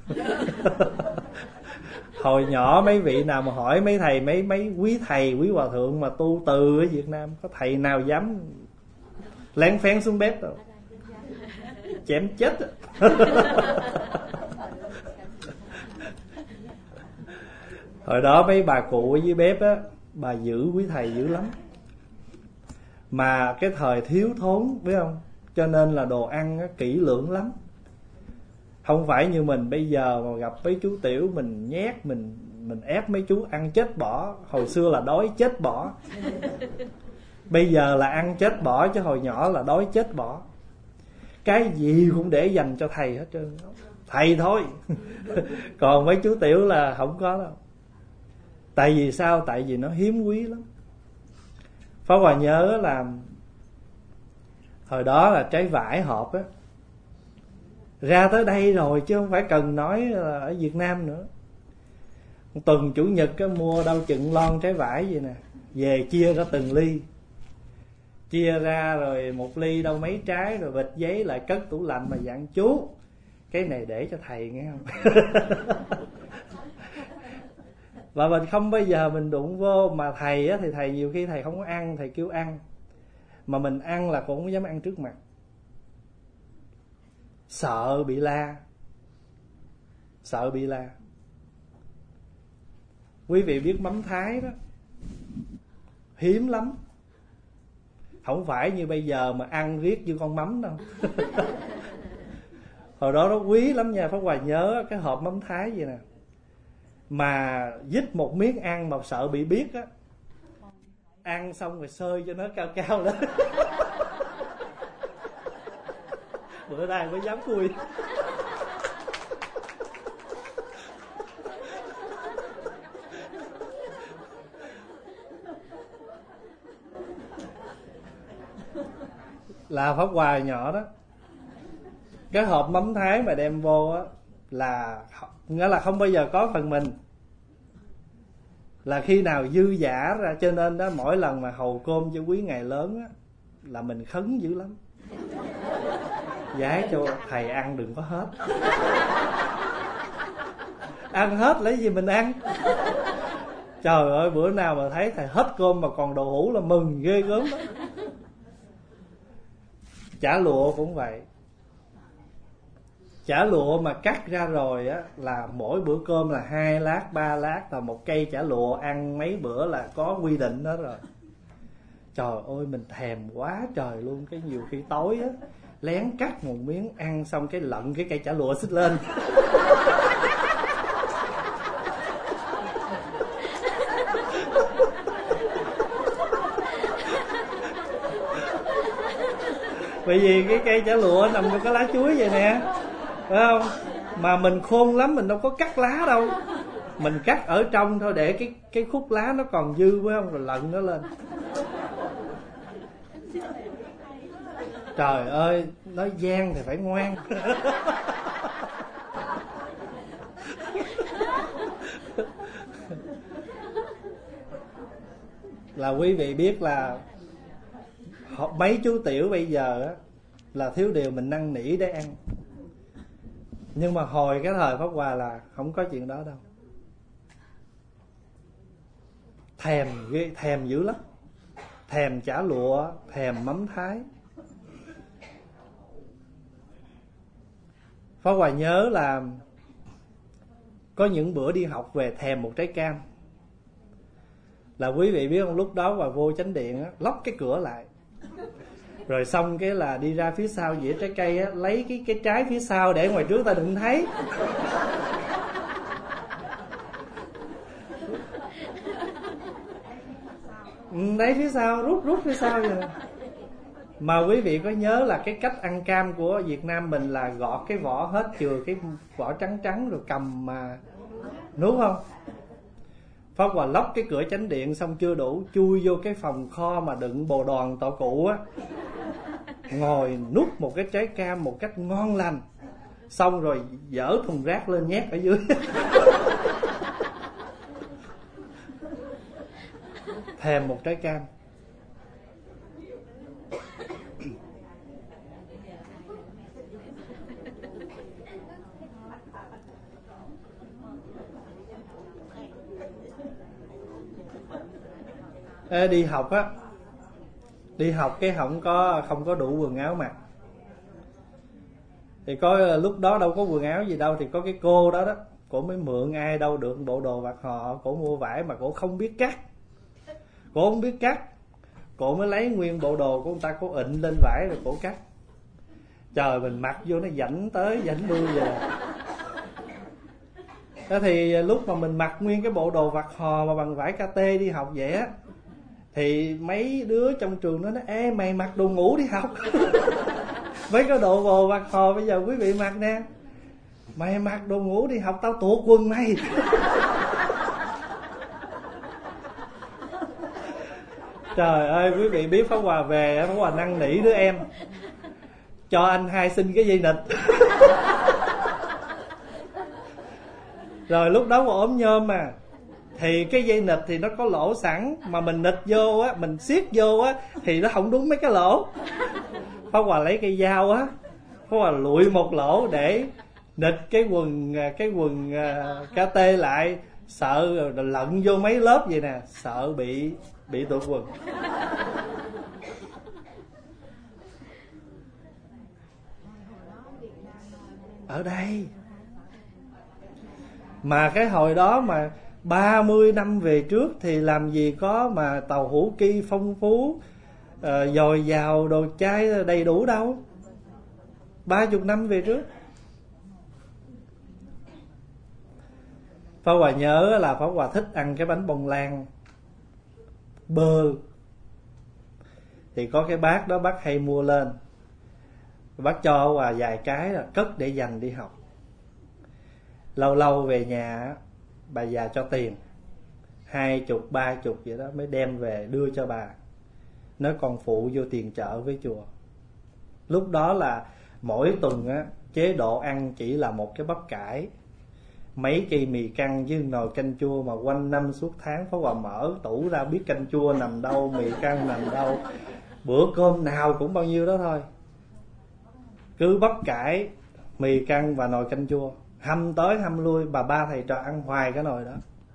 Hồi nhỏ mấy vị nào mà hỏi mấy thầy, mấy quý thầy, quý hòa thượng mà tu từ ở Việt Nam, có thầy nào dám lén phén xuống bếp đâu, chém chết. Hồi đó mấy bà cụ ở dưới bếp á, bà giữ quý thầy dữ lắm. Mà cái thời thiếu thốn, biết không, cho nên là đồ ăn á, kỹ lưỡng lắm. Không phải như mình bây giờ mà gặp mấy chú tiểu mình nhét, mình ép mấy chú ăn chết bỏ. Hồi xưa là đói chết bỏ. Bây giờ là ăn chết bỏ, chứ hồi nhỏ là đói chết bỏ. Cái gì cũng để dành cho thầy hết trơn. Thầy thôi. Còn mấy chú tiểu là không có đâu. Tại vì sao? Tại vì nó hiếm quý lắm. Pháp Hòa nhớ là hồi đó là trái vải hộp á, ra tới đây rồi chứ không phải cần nói là ở Việt Nam nữa. Tuần chủ nhật á, mua đâu chừng lon trái vải vậy nè, về chia ra từng ly, chia ra rồi một ly đâu mấy trái, rồi bịch giấy lại cất tủ lạnh mà dặn chú cái này để cho thầy nghe không. Và mình không bao giờ mình đụng vô. Mà thầy á, thì thầy nhiều khi thầy không có ăn, thầy kêu ăn, mà mình ăn là cũng không dám ăn trước mặt, sợ bị la. Sợ bị la. Quý vị biết mắm Thái đó hiếm lắm, không phải như bây giờ mà ăn riết như con mắm đâu. Hồi đó nó quý lắm nha. Pháp Hòa nhớ cái hộp mắm Thái vậy nè, mà dít một miếng ăn mà sợ bị biết á, ăn xong rồi xơi cho nó cao cao lên. Bữa nay mới dám khui. Là Pháp Hòa nhỏ đó, cái hộp mắm Thái mà đem vô á là nghĩa là không bao giờ có phần mình, là khi nào dư dả ra. Cho nên đó, mỗi lần mà hầu cơm cho quý ngày lớn á là mình khấn dữ lắm, vái cho thầy ăn đừng có hết. Ăn hết lấy gì mình ăn. Trời ơi, bữa nào mà thấy thầy hết cơm mà còn đậu hũ là mừng ghê gớm đó. Chả lụa cũng vậy. Chả lụa mà cắt ra rồi á là mỗi bữa cơm là 2 lát 3 lát, là một cây chả lụa ăn mấy bữa là có quy định đó rồi. Trời ơi, mình thèm quá trời luôn. Cái nhiều khi tối á lén cắt một miếng ăn xong cái lận cái cây chả lụa xích lên. Bởi vì cái cây chả lụa nằm trong cái lá chuối vậy nè, phải không? Mà mình khôn lắm, mình đâu có cắt lá đâu, mình cắt ở trong thôi để cái khúc lá nó còn dư, phải không? Rồi lận nó lên. Trời ơi, nói gian thì phải ngoan. Là quý vị biết là mấy chú tiểu bây giờ á là thiếu điều mình năn nỉ để ăn. Nhưng mà hồi cái thời Pháp Hòa là không có chuyện đó đâu. Thèm ghê, thèm dữ lắm. Thèm chả lụa, thèm mắm Thái. Pháp Hòa nhớ là có những bữa đi học về thèm một trái cam. Là quý vị biết không, lúc đó Hòa vô chánh điện á, lóc cái cửa lại, rồi xong cái là đi ra phía sau dĩa trái cây á, lấy cái trái phía sau để ngoài trước ta đừng thấy. Đấy, phía sau, rút phía sau vậy. Mà quý vị có nhớ là cái cách ăn cam của Việt Nam mình là gọt cái vỏ hết, chừa cái vỏ trắng trắng rồi cầm mà nuốt không? Pháp Hòa lóc cái cửa chánh điện xong chưa đủ, chui vô cái phòng kho mà đựng bồ đoàn tọa cụ á, ngồi nuốt một cái trái cam một cách ngon lành, xong rồi dỡ thùng rác lên nhét ở dưới. Thèm một trái cam. Ê, đi học á, đi học cái không có đủ quần áo mặc. Thì có lúc đó đâu có quần áo gì đâu, thì có cái cô đó đó, cổ mới mượn ai đâu được bộ đồ vặt họ, cổ mua vải mà cổ không biết cắt. Cổ không biết cắt, cổ mới lấy nguyên bộ đồ của người ta, cổ ịn lên vải rồi cổ cắt. Trời, mình mặc vô nó dảnh tới dảnh lui vậy. Thế thì lúc mà mình mặc nguyên cái bộ đồ vặt hò mà bằng vải KT đi học vậy á, thì mấy đứa trong trường nó nói: ê, mày mặc đồ ngủ đi học. Mấy cái đồ bồ vặt hò bây giờ quý vị mặc nè, mày mặc đồ ngủ đi học tao tuột quần mày. Trời ơi, quý vị biết Pháp Hòa về, Pháp Hòa năn nỉ đứa em cho anh hai xin cái dây nịt. Rồi lúc đó mà ốm nhôm mà, thì cái dây nịt thì nó có lỗ sẵn, mà mình nịt vô á, mình siết vô á thì nó không đúng mấy cái lỗ. Pháp Hòa lấy cây dao á, Pháp Hòa lụi một lỗ để nịt cái quần KT lại, sợ lận vô mấy lớp vậy nè, sợ bị tụt quần. Ở đây mà cái hồi đó mà 30 năm về trước thì làm gì có mà tàu hủ ki phong phú, dồi dào đồ chai đầy đủ đâu. 30 năm về trước. Pháp Hòa nhớ là Pháp Hòa thích ăn cái bánh bông lan bơ, thì có cái bác đó bác hay mua lên, bác cho Hòa vài cái là cất để dành đi học. Lâu lâu về nhà bà già cho tiền 20, 30 vậy đó, mới đem về đưa cho bà, nói còn phụ vô tiền chợ với chùa. Lúc đó là mỗi tuần á, chế độ ăn chỉ là một cái bắp cải, mấy cây mì căng với nồi canh chua, mà quanh năm suốt tháng Pháp Hòa mở tủ ra biết canh chua nằm đâu, mì căng nằm đâu, bữa cơm nào cũng bao nhiêu đó thôi. Cứ bắp cải, mì căng và nồi canh chua, hâm tới hâm lui, bà ba thầy trò ăn hoài cái nồi đó.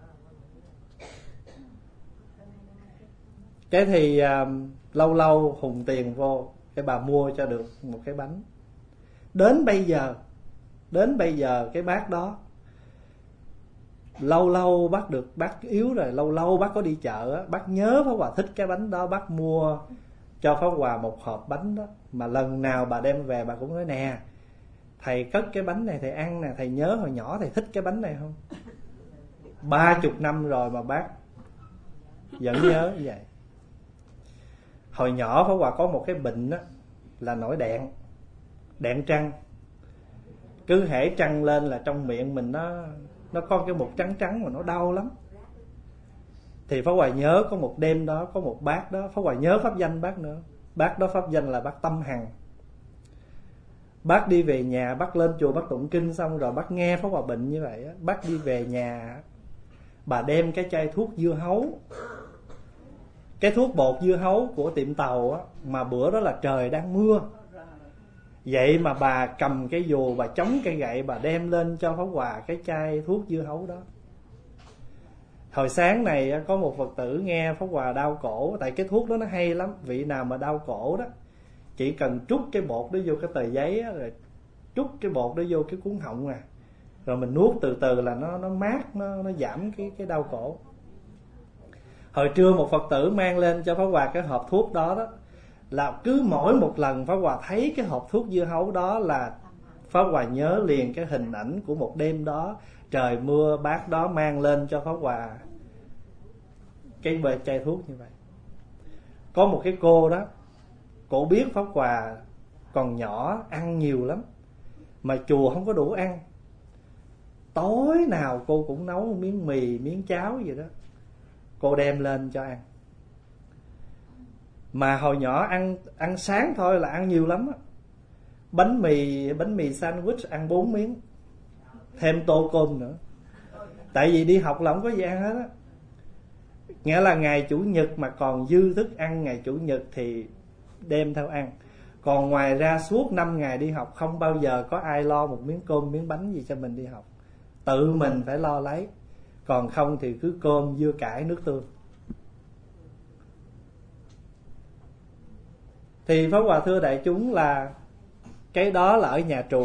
Cái thì lâu lâu hùng tiền vô, cái bà mua cho được một cái bánh. Đến bây giờ cái bác đó, lâu lâu bác được, bác yếu rồi, lâu lâu bác có đi chợ á, bác nhớ Pháp Hòa thích cái bánh đó, bác mua cho Pháp Hòa một hộp bánh đó. Mà lần nào bà đem về bà cũng nói nè, thầy cất cái bánh này thầy ăn nè, thầy nhớ hồi nhỏ thầy thích cái bánh này không? 30 năm rồi mà bác vẫn nhớ như vậy. Hồi nhỏ Pháp Hòa có một cái bệnh đó, là nổi đạn trăng. Cứ hễ trăng lên là trong miệng mình nó có cái mụn trắng trắng mà nó đau lắm. Thì Pháp Hòa nhớ có một đêm đó, có một bác đó, Pháp Hòa nhớ pháp danh bác nữa. Bác đó pháp danh là bác Tâm Hằng. Bác đi về nhà, bác lên chùa bác tụng kinh xong rồi bác nghe Pháp Hòa bệnh như vậy á, bác đi về nhà, bà đem cái chai thuốc dưa hấu, cái thuốc bột dưa hấu của tiệm Tàu á, mà bữa đó là trời đang mưa. Vậy mà bà cầm cái dù, bà chống cây gậy, bà đem lên cho Pháp Hòa cái chai thuốc dưa hấu đó. Hồi sáng này có một Phật tử nghe Pháp Hòa đau cổ, tại cái thuốc đó nó hay lắm. Vị nào mà đau cổ đó, chỉ cần trút cái bột đó vô cái tờ giấy á, rồi trút cái bột đó vô cái cuốn họng à, rồi mình nuốt từ từ là nó mát, nó giảm cái đau cổ. Hồi trưa một Phật tử mang lên cho Pháp Hòa cái hộp thuốc đó đó, là cứ mỗi một lần Pháp Hòa thấy cái hộp thuốc dưa hấu đó là Pháp Hòa nhớ liền cái hình ảnh của một đêm đó trời mưa, bác đó mang lên cho Pháp Hòa cái bề chai thuốc như vậy. Có một cái cô đó, cô biết Pháp Hòa còn nhỏ ăn nhiều lắm, mà chùa không có đủ ăn, tối nào cô cũng nấu một miếng mì, miếng cháo gì đó, cô đem lên cho ăn. Mà hồi nhỏ ăn sáng thôi là ăn nhiều lắm á. Bánh mì sandwich ăn 4 miếng, thêm tô cơm nữa. Tại vì đi học là không có gì ăn hết á. Nghĩa là ngày Chủ nhật mà còn dư thức ăn ngày Chủ nhật thì đem theo ăn. Còn ngoài ra suốt 5 ngày đi học không bao giờ có ai lo một miếng cơm, miếng bánh gì cho mình đi học. Tự mình phải lo lấy. Còn không thì cứ cơm, dưa cải, nước tương. Thì Pháp Hòa thưa đại chúng là cái đó là ở nhà trù.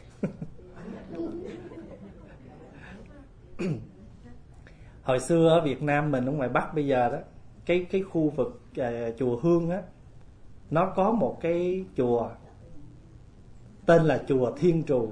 Hồi xưa ở Việt Nam mình, ở ngoài Bắc bây giờ đó, cái khu vực chùa Hương á, nó có một cái chùa tên là chùa Thiên Trù.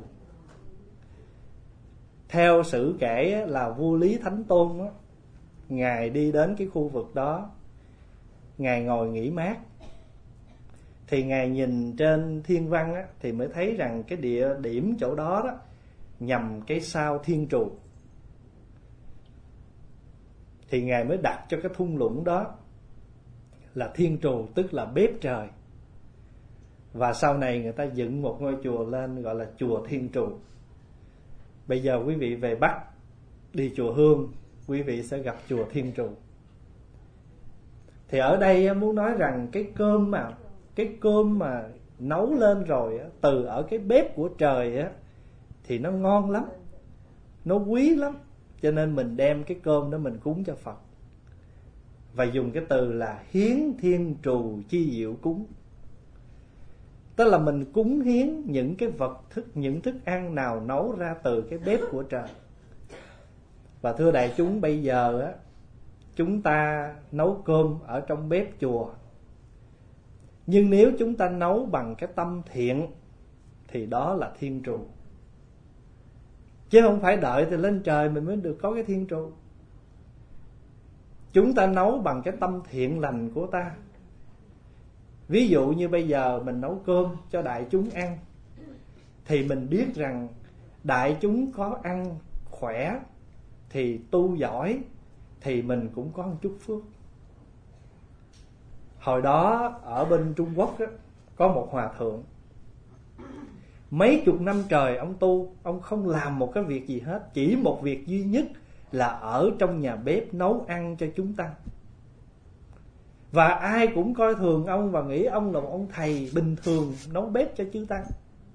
Theo sử kể là vua Lý Thánh Tôn á, ngài đi đến cái khu vực đó, ngài ngồi nghỉ mát, thì ngài nhìn trên thiên văn á, thì mới thấy rằng cái địa điểm chỗ đó đó nhằm cái sao Thiên Trù. Thì ngài mới đặt cho cái thung lũng đó là thiên trù, tức là bếp trời. Và sau này người ta dựng một ngôi chùa lên gọi là chùa Thiên Trù. Bây giờ quý vị về Bắc đi chùa Hương, quý vị sẽ gặp chùa Thiên Trù. Thì ở đây muốn nói rằng cái cơm mà nấu lên rồi từ ở cái bếp của trời á, thì nó ngon lắm, nó quý lắm. Cho nên mình đem cái cơm đó mình cúng cho Phật. Và dùng cái từ là hiến thiên trù chi diệu cúng. Tức là mình cúng hiến những cái vật thức, những thức ăn nào nấu ra từ cái bếp của trời. Và thưa đại chúng, bây giờ á, chúng ta nấu cơm ở trong bếp chùa. Nhưng nếu chúng ta nấu bằng cái tâm thiện thì đó là thiên trù. Chứ không phải đợi thì lên trời mình mới được có cái thiên trù. Chúng ta nấu bằng cái tâm thiện lành của ta. Ví dụ như bây giờ mình nấu cơm cho đại chúng ăn, thì mình biết rằng đại chúng có ăn khỏe thì tu giỏi, thì mình cũng có một chút phước. Hồi đó ở bên Trung Quốc á, có một hòa thượng, mấy chục năm trời ông tu, ông không làm một cái việc gì hết, chỉ một việc duy nhất là ở trong nhà bếp nấu ăn cho chúng ta. Và ai cũng coi thường ông và nghĩ ông là một ông thầy bình thường nấu bếp cho chư tăng.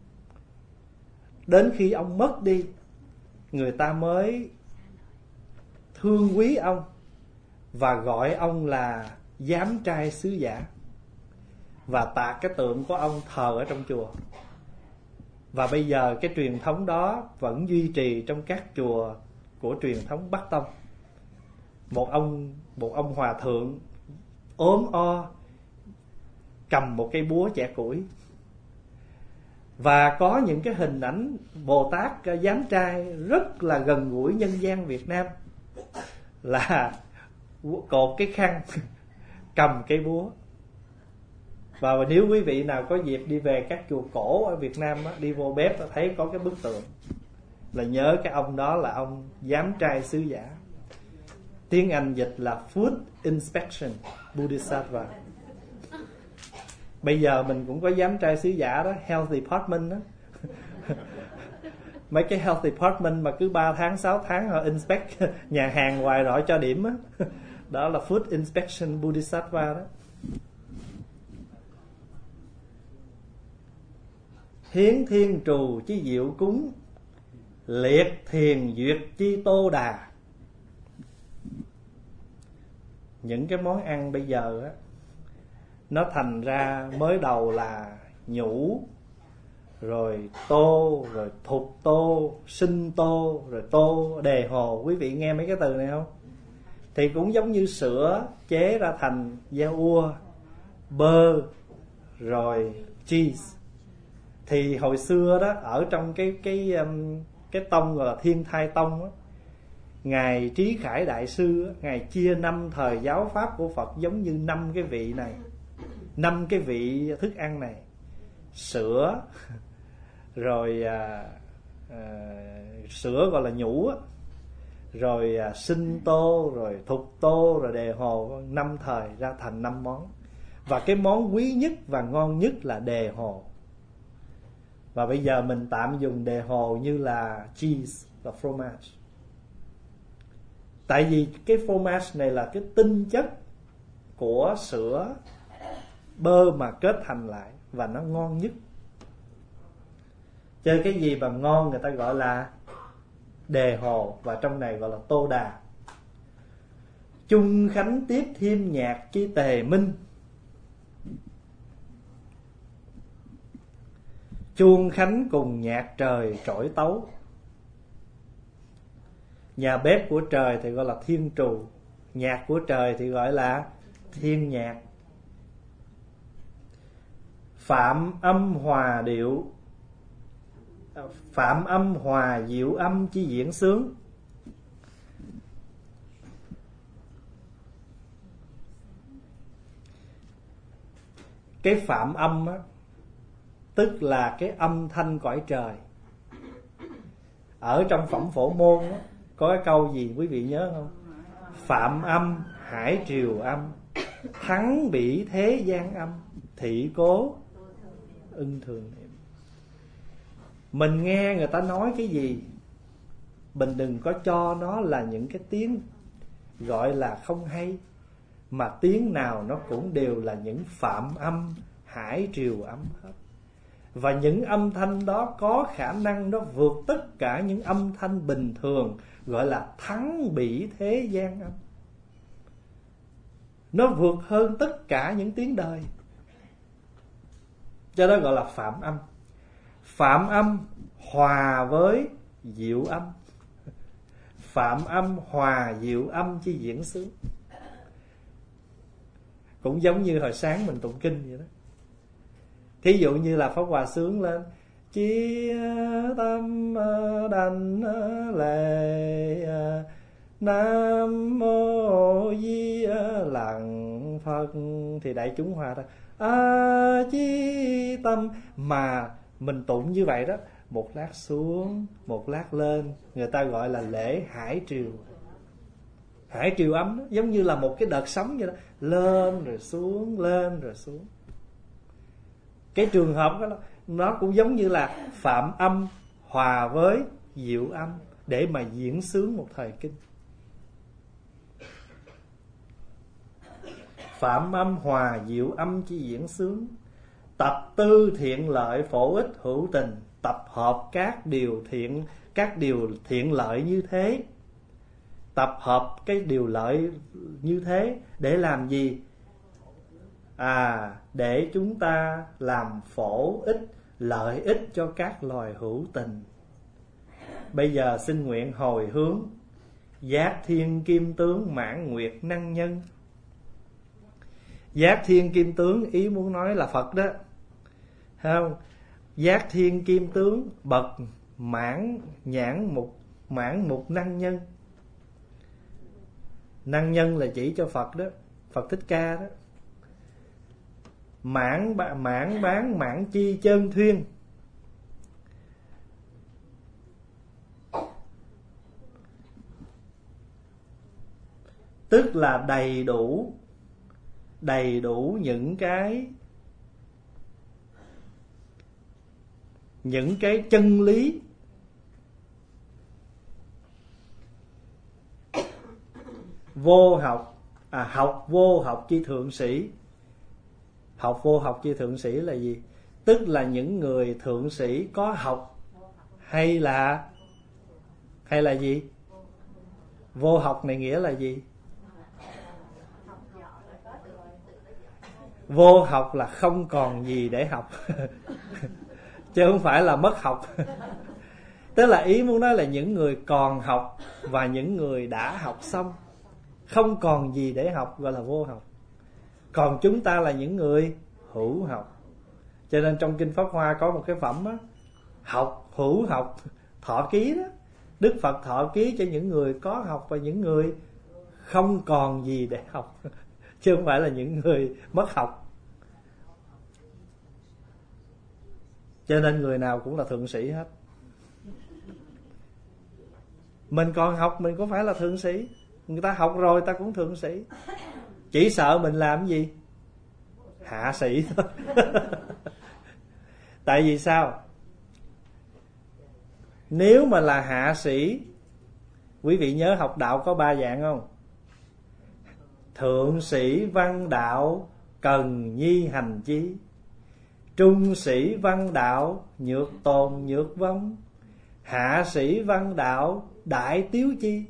Đến khi ông mất đi, người ta mới thương quý ông và gọi ông là giám trai sứ giả, và tạc cái tượng của ông thờ ở trong chùa. Và bây giờ cái truyền thống đó vẫn duy trì trong các chùa của truyền thống Bắc Tông. Một ông hòa thượng ốm o cầm một cây búa chẻ củi. Và có những cái hình ảnh Bồ Tát giám trai rất là gần gũi nhân gian Việt Nam, là cột cái khăn cầm cây búa. Và nếu quý vị nào có dịp đi về các chùa cổ ở Việt Nam á, đi vô bếp thấy có cái bức tượng, là nhớ cái ông đó là ông giám trai sứ giả. Tiếng Anh dịch là Food Inspection Bodhisattva. Bây giờ mình cũng có giám trai sứ giả đó, Health Department đó. Mấy cái Health Department mà cứ 3 tháng, 6 tháng họ inspect nhà hàng hoài rồi cho điểm đó. Đó là Food Inspection Bodhisattva đó. Hiến thiên trù chi diệu cúng, liệt thiền duyệt chi tô đà. Những cái món ăn bây giờ á, nó thành ra mới đầu là nhũ, rồi tô, rồi thục tô, sinh tô, rồi tô đề hồ. Quý vị nghe mấy cái từ này không? Thì cũng giống như sữa chế ra thành yaourt, bơ, rồi cheese. Thì hồi xưa đó, ở trong cái tông gọi là Thiên Thai Tông á, Ngài Trí Khải Đại Sư á, Ngài chia 5 thời giáo pháp của Phật giống như 5 cái vị này, 5 cái vị thức ăn này: sữa, rồi sữa gọi là nhũ á, rồi sinh tô, rồi thục tô, rồi đề hồ. 5 thời ra thành 5 món. Và cái món quý nhất và ngon nhất là đề hồ. Và bây giờ mình tạm dùng đề hồ như là cheese và fromage. Tại vì cái fromage này là cái tinh chất của sữa bơ mà kết thành lại, và nó ngon nhất. Chơi cái gì mà ngon người ta gọi là đề hồ, và trong này gọi là tô đà. Chung khánh tiếp thêm nhạc chi tề minh. Chuông khánh cùng nhạc trời trỗi tấu. Nhà bếp của trời thì gọi là thiên trù, nhạc của trời thì gọi là thiên nhạc. Phạm âm hòa điệu, phạm âm hòa diệu âm chi diễn sướng. Cái phạm âm á, tức là cái âm thanh cõi trời. Ở trong Phẩm Phổ Môn á, có cái câu gì quý vị nhớ không? Phạm âm hải triều âm, thắng bỉ thế gian âm, thị cố ưng thường niệm. Mình nghe người ta nói cái gì, mình đừng có cho nó là những cái tiếng gọi là không hay, mà tiếng nào nó cũng đều là những phạm âm, hải triều âm hết. Và những âm thanh đó có khả năng nó vượt tất cả những âm thanh bình thường, gọi là thắng bỉ thế gian âm. Nó vượt hơn tất cả những tiếng đời, cho đó gọi là phạm âm. Phạm âm hòa với diệu âm, phạm âm hòa diệu âm chi diễn xướng. Cũng giống như hồi sáng mình tụng kinh vậy đó. Thí dụ như là Pháp Hòa sướng lên Chi tâm đảnh lễ Nam mô Di Lặc Phật, thì đại chúng hòa ra A Chi tâm. Mà mình tụng như vậy đó, một lát xuống, một lát lên, người ta gọi là lễ hải triều. Hải triều âm đó, giống như là một cái đợt sóng vậy đó, lên rồi xuống, lên rồi xuống. Cái trường hợp đó nó cũng giống như là phạm âm hòa với diệu âm để mà diễn xướng một thời kinh. Phạm âm hòa diệu âm chi diễn xướng, tập tư thiện lợi phổ ích hữu tình. Tập hợp các điều thiện lợi như thế, tập hợp cái điều lợi như thế để làm gì? Để chúng ta làm phổ ích, lợi ích cho các loài hữu tình. Bây giờ xin nguyện hồi hướng Giác Thiên Kim Tướng Mãn Nguyệt Năng Nhân. Giác Thiên Kim Tướng ý muốn nói là Phật đó, không? Giác Thiên Kim Tướng bậc mãn mục năng nhân. Năng nhân là chỉ cho Phật đó, Phật Thích Ca đó. Mãn bán mãn chi chân thuyên. Tức là đầy đủ những cái chân lý vô học, học vô học chi thượng sĩ. Học vô học chi thượng sĩ là gì? Tức là những người thượng sĩ có học hay là gì? Vô học này nghĩa là gì? Vô học là không còn gì để học chứ không phải là mất học. Tức là ý muốn nói là những người còn học và những người đã học xong, không còn gì để học gọi là vô học. Còn chúng ta là những người hữu học. Cho nên trong Kinh Pháp Hoa có một cái phẩm đó, học hữu học thọ ký đó. Đức Phật thọ ký cho những người có học và những người không còn gì để học, chứ không phải là những người mất học. Cho nên người nào cũng là thượng sĩ hết. Mình còn học mình cũng phải là thượng sĩ. Người ta học rồi ta cũng thượng sĩ. Chỉ sợ mình làm gì? Hạ sĩ thôi. Tại vì sao? Nếu mà là hạ sĩ, quý vị nhớ học đạo có 3 dạng không? Thượng sĩ văn đạo cần nhi hành chi, trung sĩ văn đạo nhược tồn nhược vong, hạ sĩ văn đạo đại tiếu chi.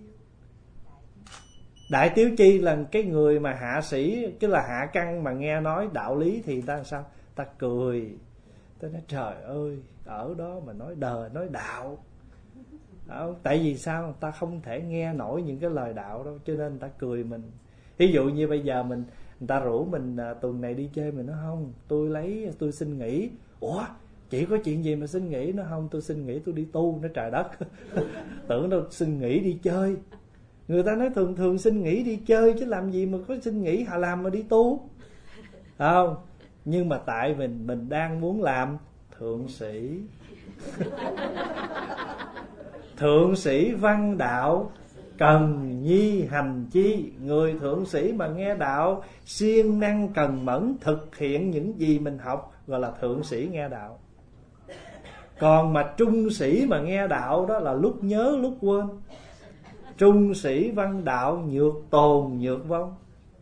Đại tiếu chi là cái người mà hạ sĩ, tức là hạ căn mà nghe nói đạo lý thì ta làm sao? Ta cười. Ta nói trời ơi, ở đó mà nói đời, nói đạo. Tại vì sao? Ta không thể nghe nổi những cái lời đạo đâu, cho nên ta cười mình. Ví dụ như bây giờ người ta rủ mình tuần này đi chơi, mình nói không, tôi xin nghỉ. Ủa, chỉ có chuyện gì mà xin nghỉ? Nó không, tôi xin nghỉ tôi đi tu. Nó trời đất. Tưởng đâu xin nghỉ đi chơi. Người ta nói thường xin nghỉ đi chơi chứ làm gì mà có xin nghỉ họ làm mà đi tu. Không? Nhưng mà tại mình đang muốn làm thượng sĩ. Thượng sĩ văn đạo cần nhi hành chi. Người thượng sĩ mà nghe đạo siêng năng cần mẫn thực hiện những gì mình học gọi là thượng sĩ nghe đạo. Còn mà trung sĩ mà nghe đạo đó là lúc nhớ lúc quên. Trung sĩ văn đạo nhược tồn nhược vong.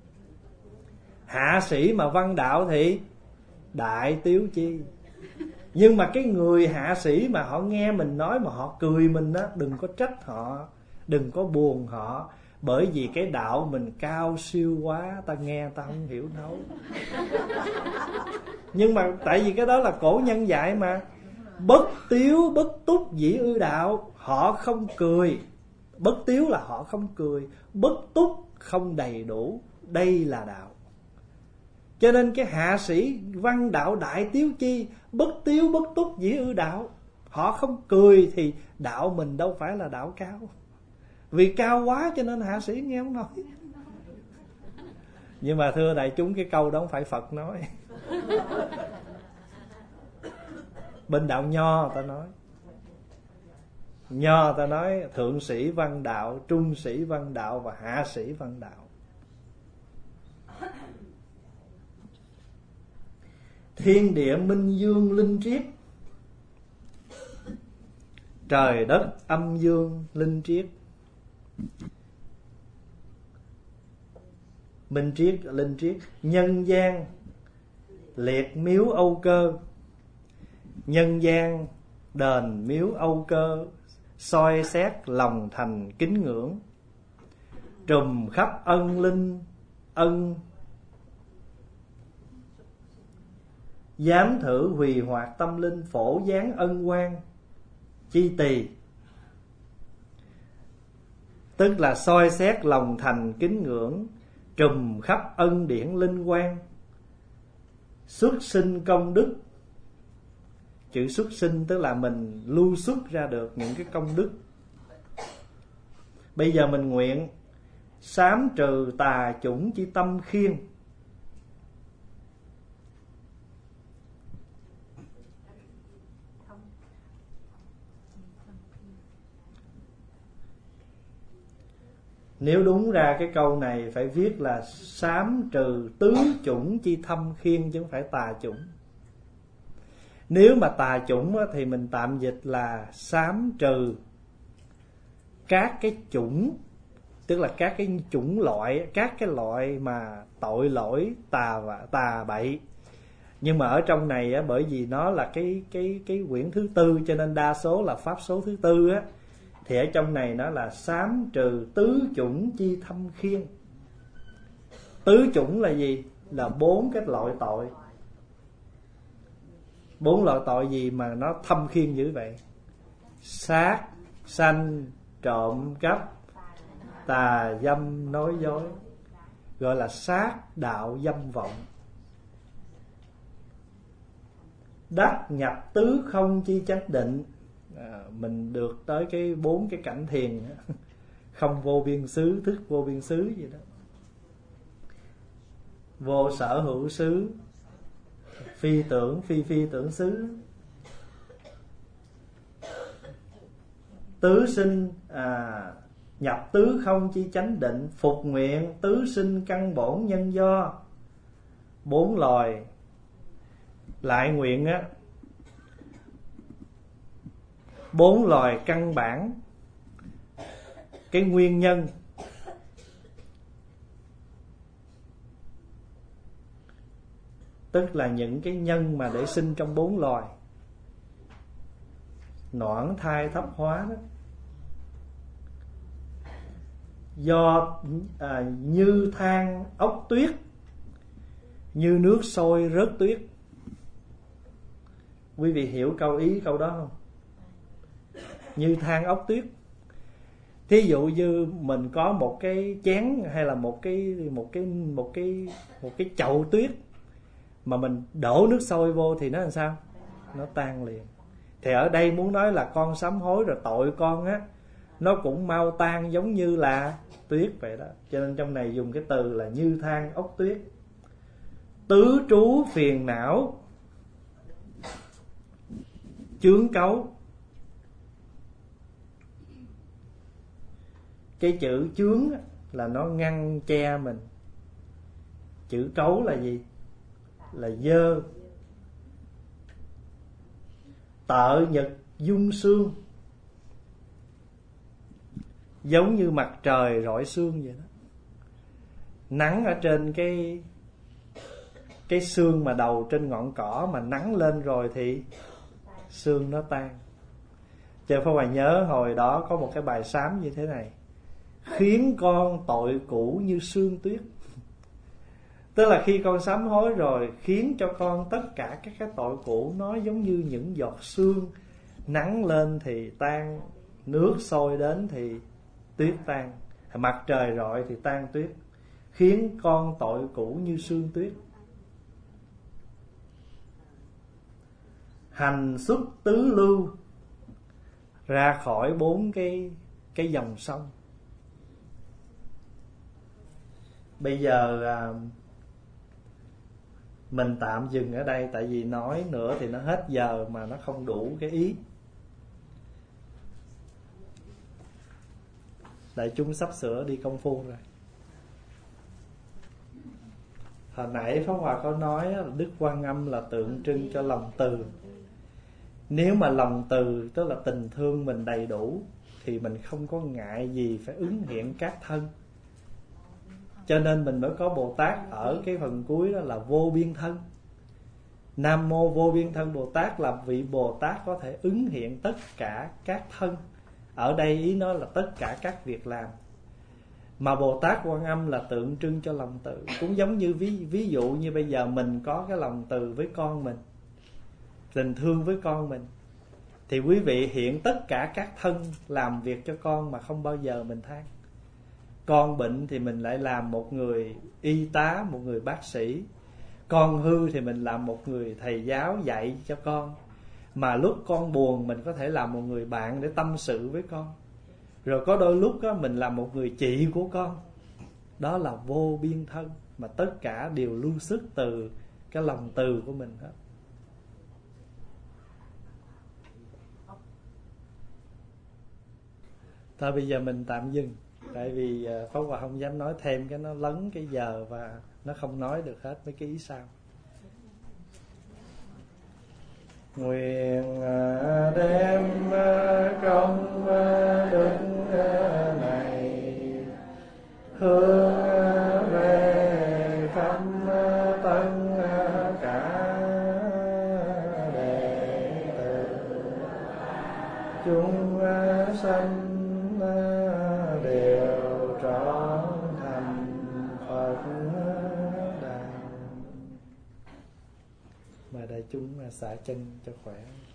Hạ sĩ mà văn đạo thì đại tiếu chi. Nhưng mà cái người hạ sĩ mà họ nghe mình nói mà họ cười mình á, đừng có trách họ, đừng có buồn họ. Bởi vì cái đạo mình cao siêu quá, ta nghe ta không hiểu nấu. Nhưng mà tại vì cái đó là cổ nhân dạy mà. Bất tiếu bất túc dĩ ư đạo. Họ không cười. Bất tiếu là họ không cười, bất túc không đầy đủ. Đây là đạo. Cho nên cái hạ sĩ văn đạo đại tiếu chi. Bất tiếu bất túc dĩ ư đạo. Họ không cười thì đạo mình đâu phải là đạo cao. Vì cao quá cho nên hạ sĩ nghe không nói. Nhưng mà thưa đại chúng, cái câu đó không phải Phật nói. Bên đạo Nho ta nói. Nho ta nói thượng sĩ văn đạo, trung sĩ văn đạo và hạ sĩ văn đạo. Thiên địa minh dương linh triết. Trời đất âm dương linh triết. Minh triết, linh triết. Nhân gian liệt miếu Âu Cơ. Nhân gian đền miếu Âu Cơ, soi xét lòng thành kính ngưỡng. Trùm khắp ân linh ân, dám thử hủy hoạt tâm linh. Phổ giáng ân quan chi tỳ. Tức là soi xét lòng thành kính ngưỡng. Trùm khắp ân điển linh quan, xuất sinh công đức. Chữ xuất sinh tức là mình lưu xuất ra được những cái công đức. Bây giờ mình nguyện sám trừ tà chủng chi tâm khiên. Nếu đúng ra cái câu này phải viết là sám trừ tứ chủng chi thâm khiên, chứ không phải tà chủng. Nếu mà tà chủng thì mình tạm dịch là sám trừ các cái chủng, tức là các cái chủng loại, các cái loại mà tội lỗi tà bậy. Nhưng mà ở trong này á, bởi vì nó là cái quyển thứ tư cho nên đa số là pháp số thứ tư á, thì ở trong này nó là sám trừ tứ chủng chi thâm khiên. Tứ chủng là gì? Là 4 cái loại tội. 4 loại tội gì mà nó thâm khiên dữ vậy? Sát, sanh, trộm cắp, tà dâm, nói dối. Gọi là sát đạo dâm vọng. Đắc nhập tứ không chi chánh định. Mình được tới cái 4 cái cảnh thiền. Không vô biên xứ, thức vô biên xứ gì đó. Vô sở hữu xứ, phi tưởng phi tưởng xứ. Tứ sinh nhập tứ không chi chánh định. Phục nguyện tứ sinh căn bổn nhân do. 4 loài lại nguyện á, 4 loài căn bản, cái nguyên nhân. Tức là những cái nhân mà để sinh trong 4 loài. Noãn thai thấp hóa đó. Do như than ốc tuyết, như nước sôi rớt tuyết. Quý vị hiểu câu đó không? Như than ốc tuyết. Thí dụ như mình có một cái chén hay là một cái chậu tuyết mà mình đổ nước sôi vô thì nó làm sao? Nó tan liền. Thì ở đây muốn nói là con sám hối rồi tội con á, nó cũng mau tan giống như là tuyết vậy đó. Cho nên trong này dùng cái từ là như than ốc tuyết. Tứ trú phiền não chướng cấu. Cái chữ chướng là nó ngăn che mình. Chữ cấu là gì? Là dơ. Tợ nhật dung sương, giống như mặt trời rọi sương vậy đó. Nắng ở trên cái sương mà đầu trên ngọn cỏ, mà nắng lên rồi thì sương nó tan. Chứ Pháp Hòa nhớ hồi đó có một cái bài sám như thế này: khiến con tội cũ như sương tuyết. Tức là khi con sám hối rồi, khiến cho con tất cả các cái tội cũ nó giống như những giọt sương, nắng lên thì tan, nước sôi đến thì tuyết tan, mặt trời rọi thì tan tuyết. Khiến con tội cũ như sương tuyết. Hành xuất tứ lưu, ra khỏi 4 cái dòng sông. Bây giờ mình tạm dừng ở đây, tại vì nói nữa thì nó hết giờ mà nó không đủ cái ý. Đại chúng sắp sửa đi công phu rồi. Hồi nãy Pháp Hòa có nói là Đức Quan Âm là tượng trưng cho lòng từ. Nếu mà lòng từ tức là tình thương mình đầy đủ, thì mình không có ngại gì phải ứng hiện các thân. Cho nên mình mới có Bồ Tát ở cái phần cuối đó là vô biên thân. Nam mô vô biên thân Bồ Tát là vị Bồ Tát có thể ứng hiện tất cả các thân. Ở đây ý nói là tất cả các việc làm. Mà Bồ Tát Quan Âm là tượng trưng cho lòng từ. Cũng giống như ví dụ như bây giờ mình có cái lòng từ với con mình, tình thương với con mình, thì quý vị hiện tất cả các thân làm việc cho con mà không bao giờ mình than. Con bệnh thì mình lại làm một người y tá, một người bác sĩ. Con hư thì mình làm một người thầy giáo dạy cho con. Mà lúc con buồn mình có thể làm một người bạn để tâm sự với con. Rồi có đôi lúc đó, mình làm một người chị của con. Đó là vô biên thân, mà tất cả đều lưu xuất từ cái lòng từ của mình hết. Thôi bây giờ mình tạm dừng. Tại vì Pháp Hòa không dám nói thêm, cái nó lấn cái giờ và nó không nói được hết mấy cái ý sau. Nguyện đem công đức này hướng về khắp tất cả đệ tử chúng sanh đều trở thành Phật đạo. Mà đại chúng xả chân cho khỏe.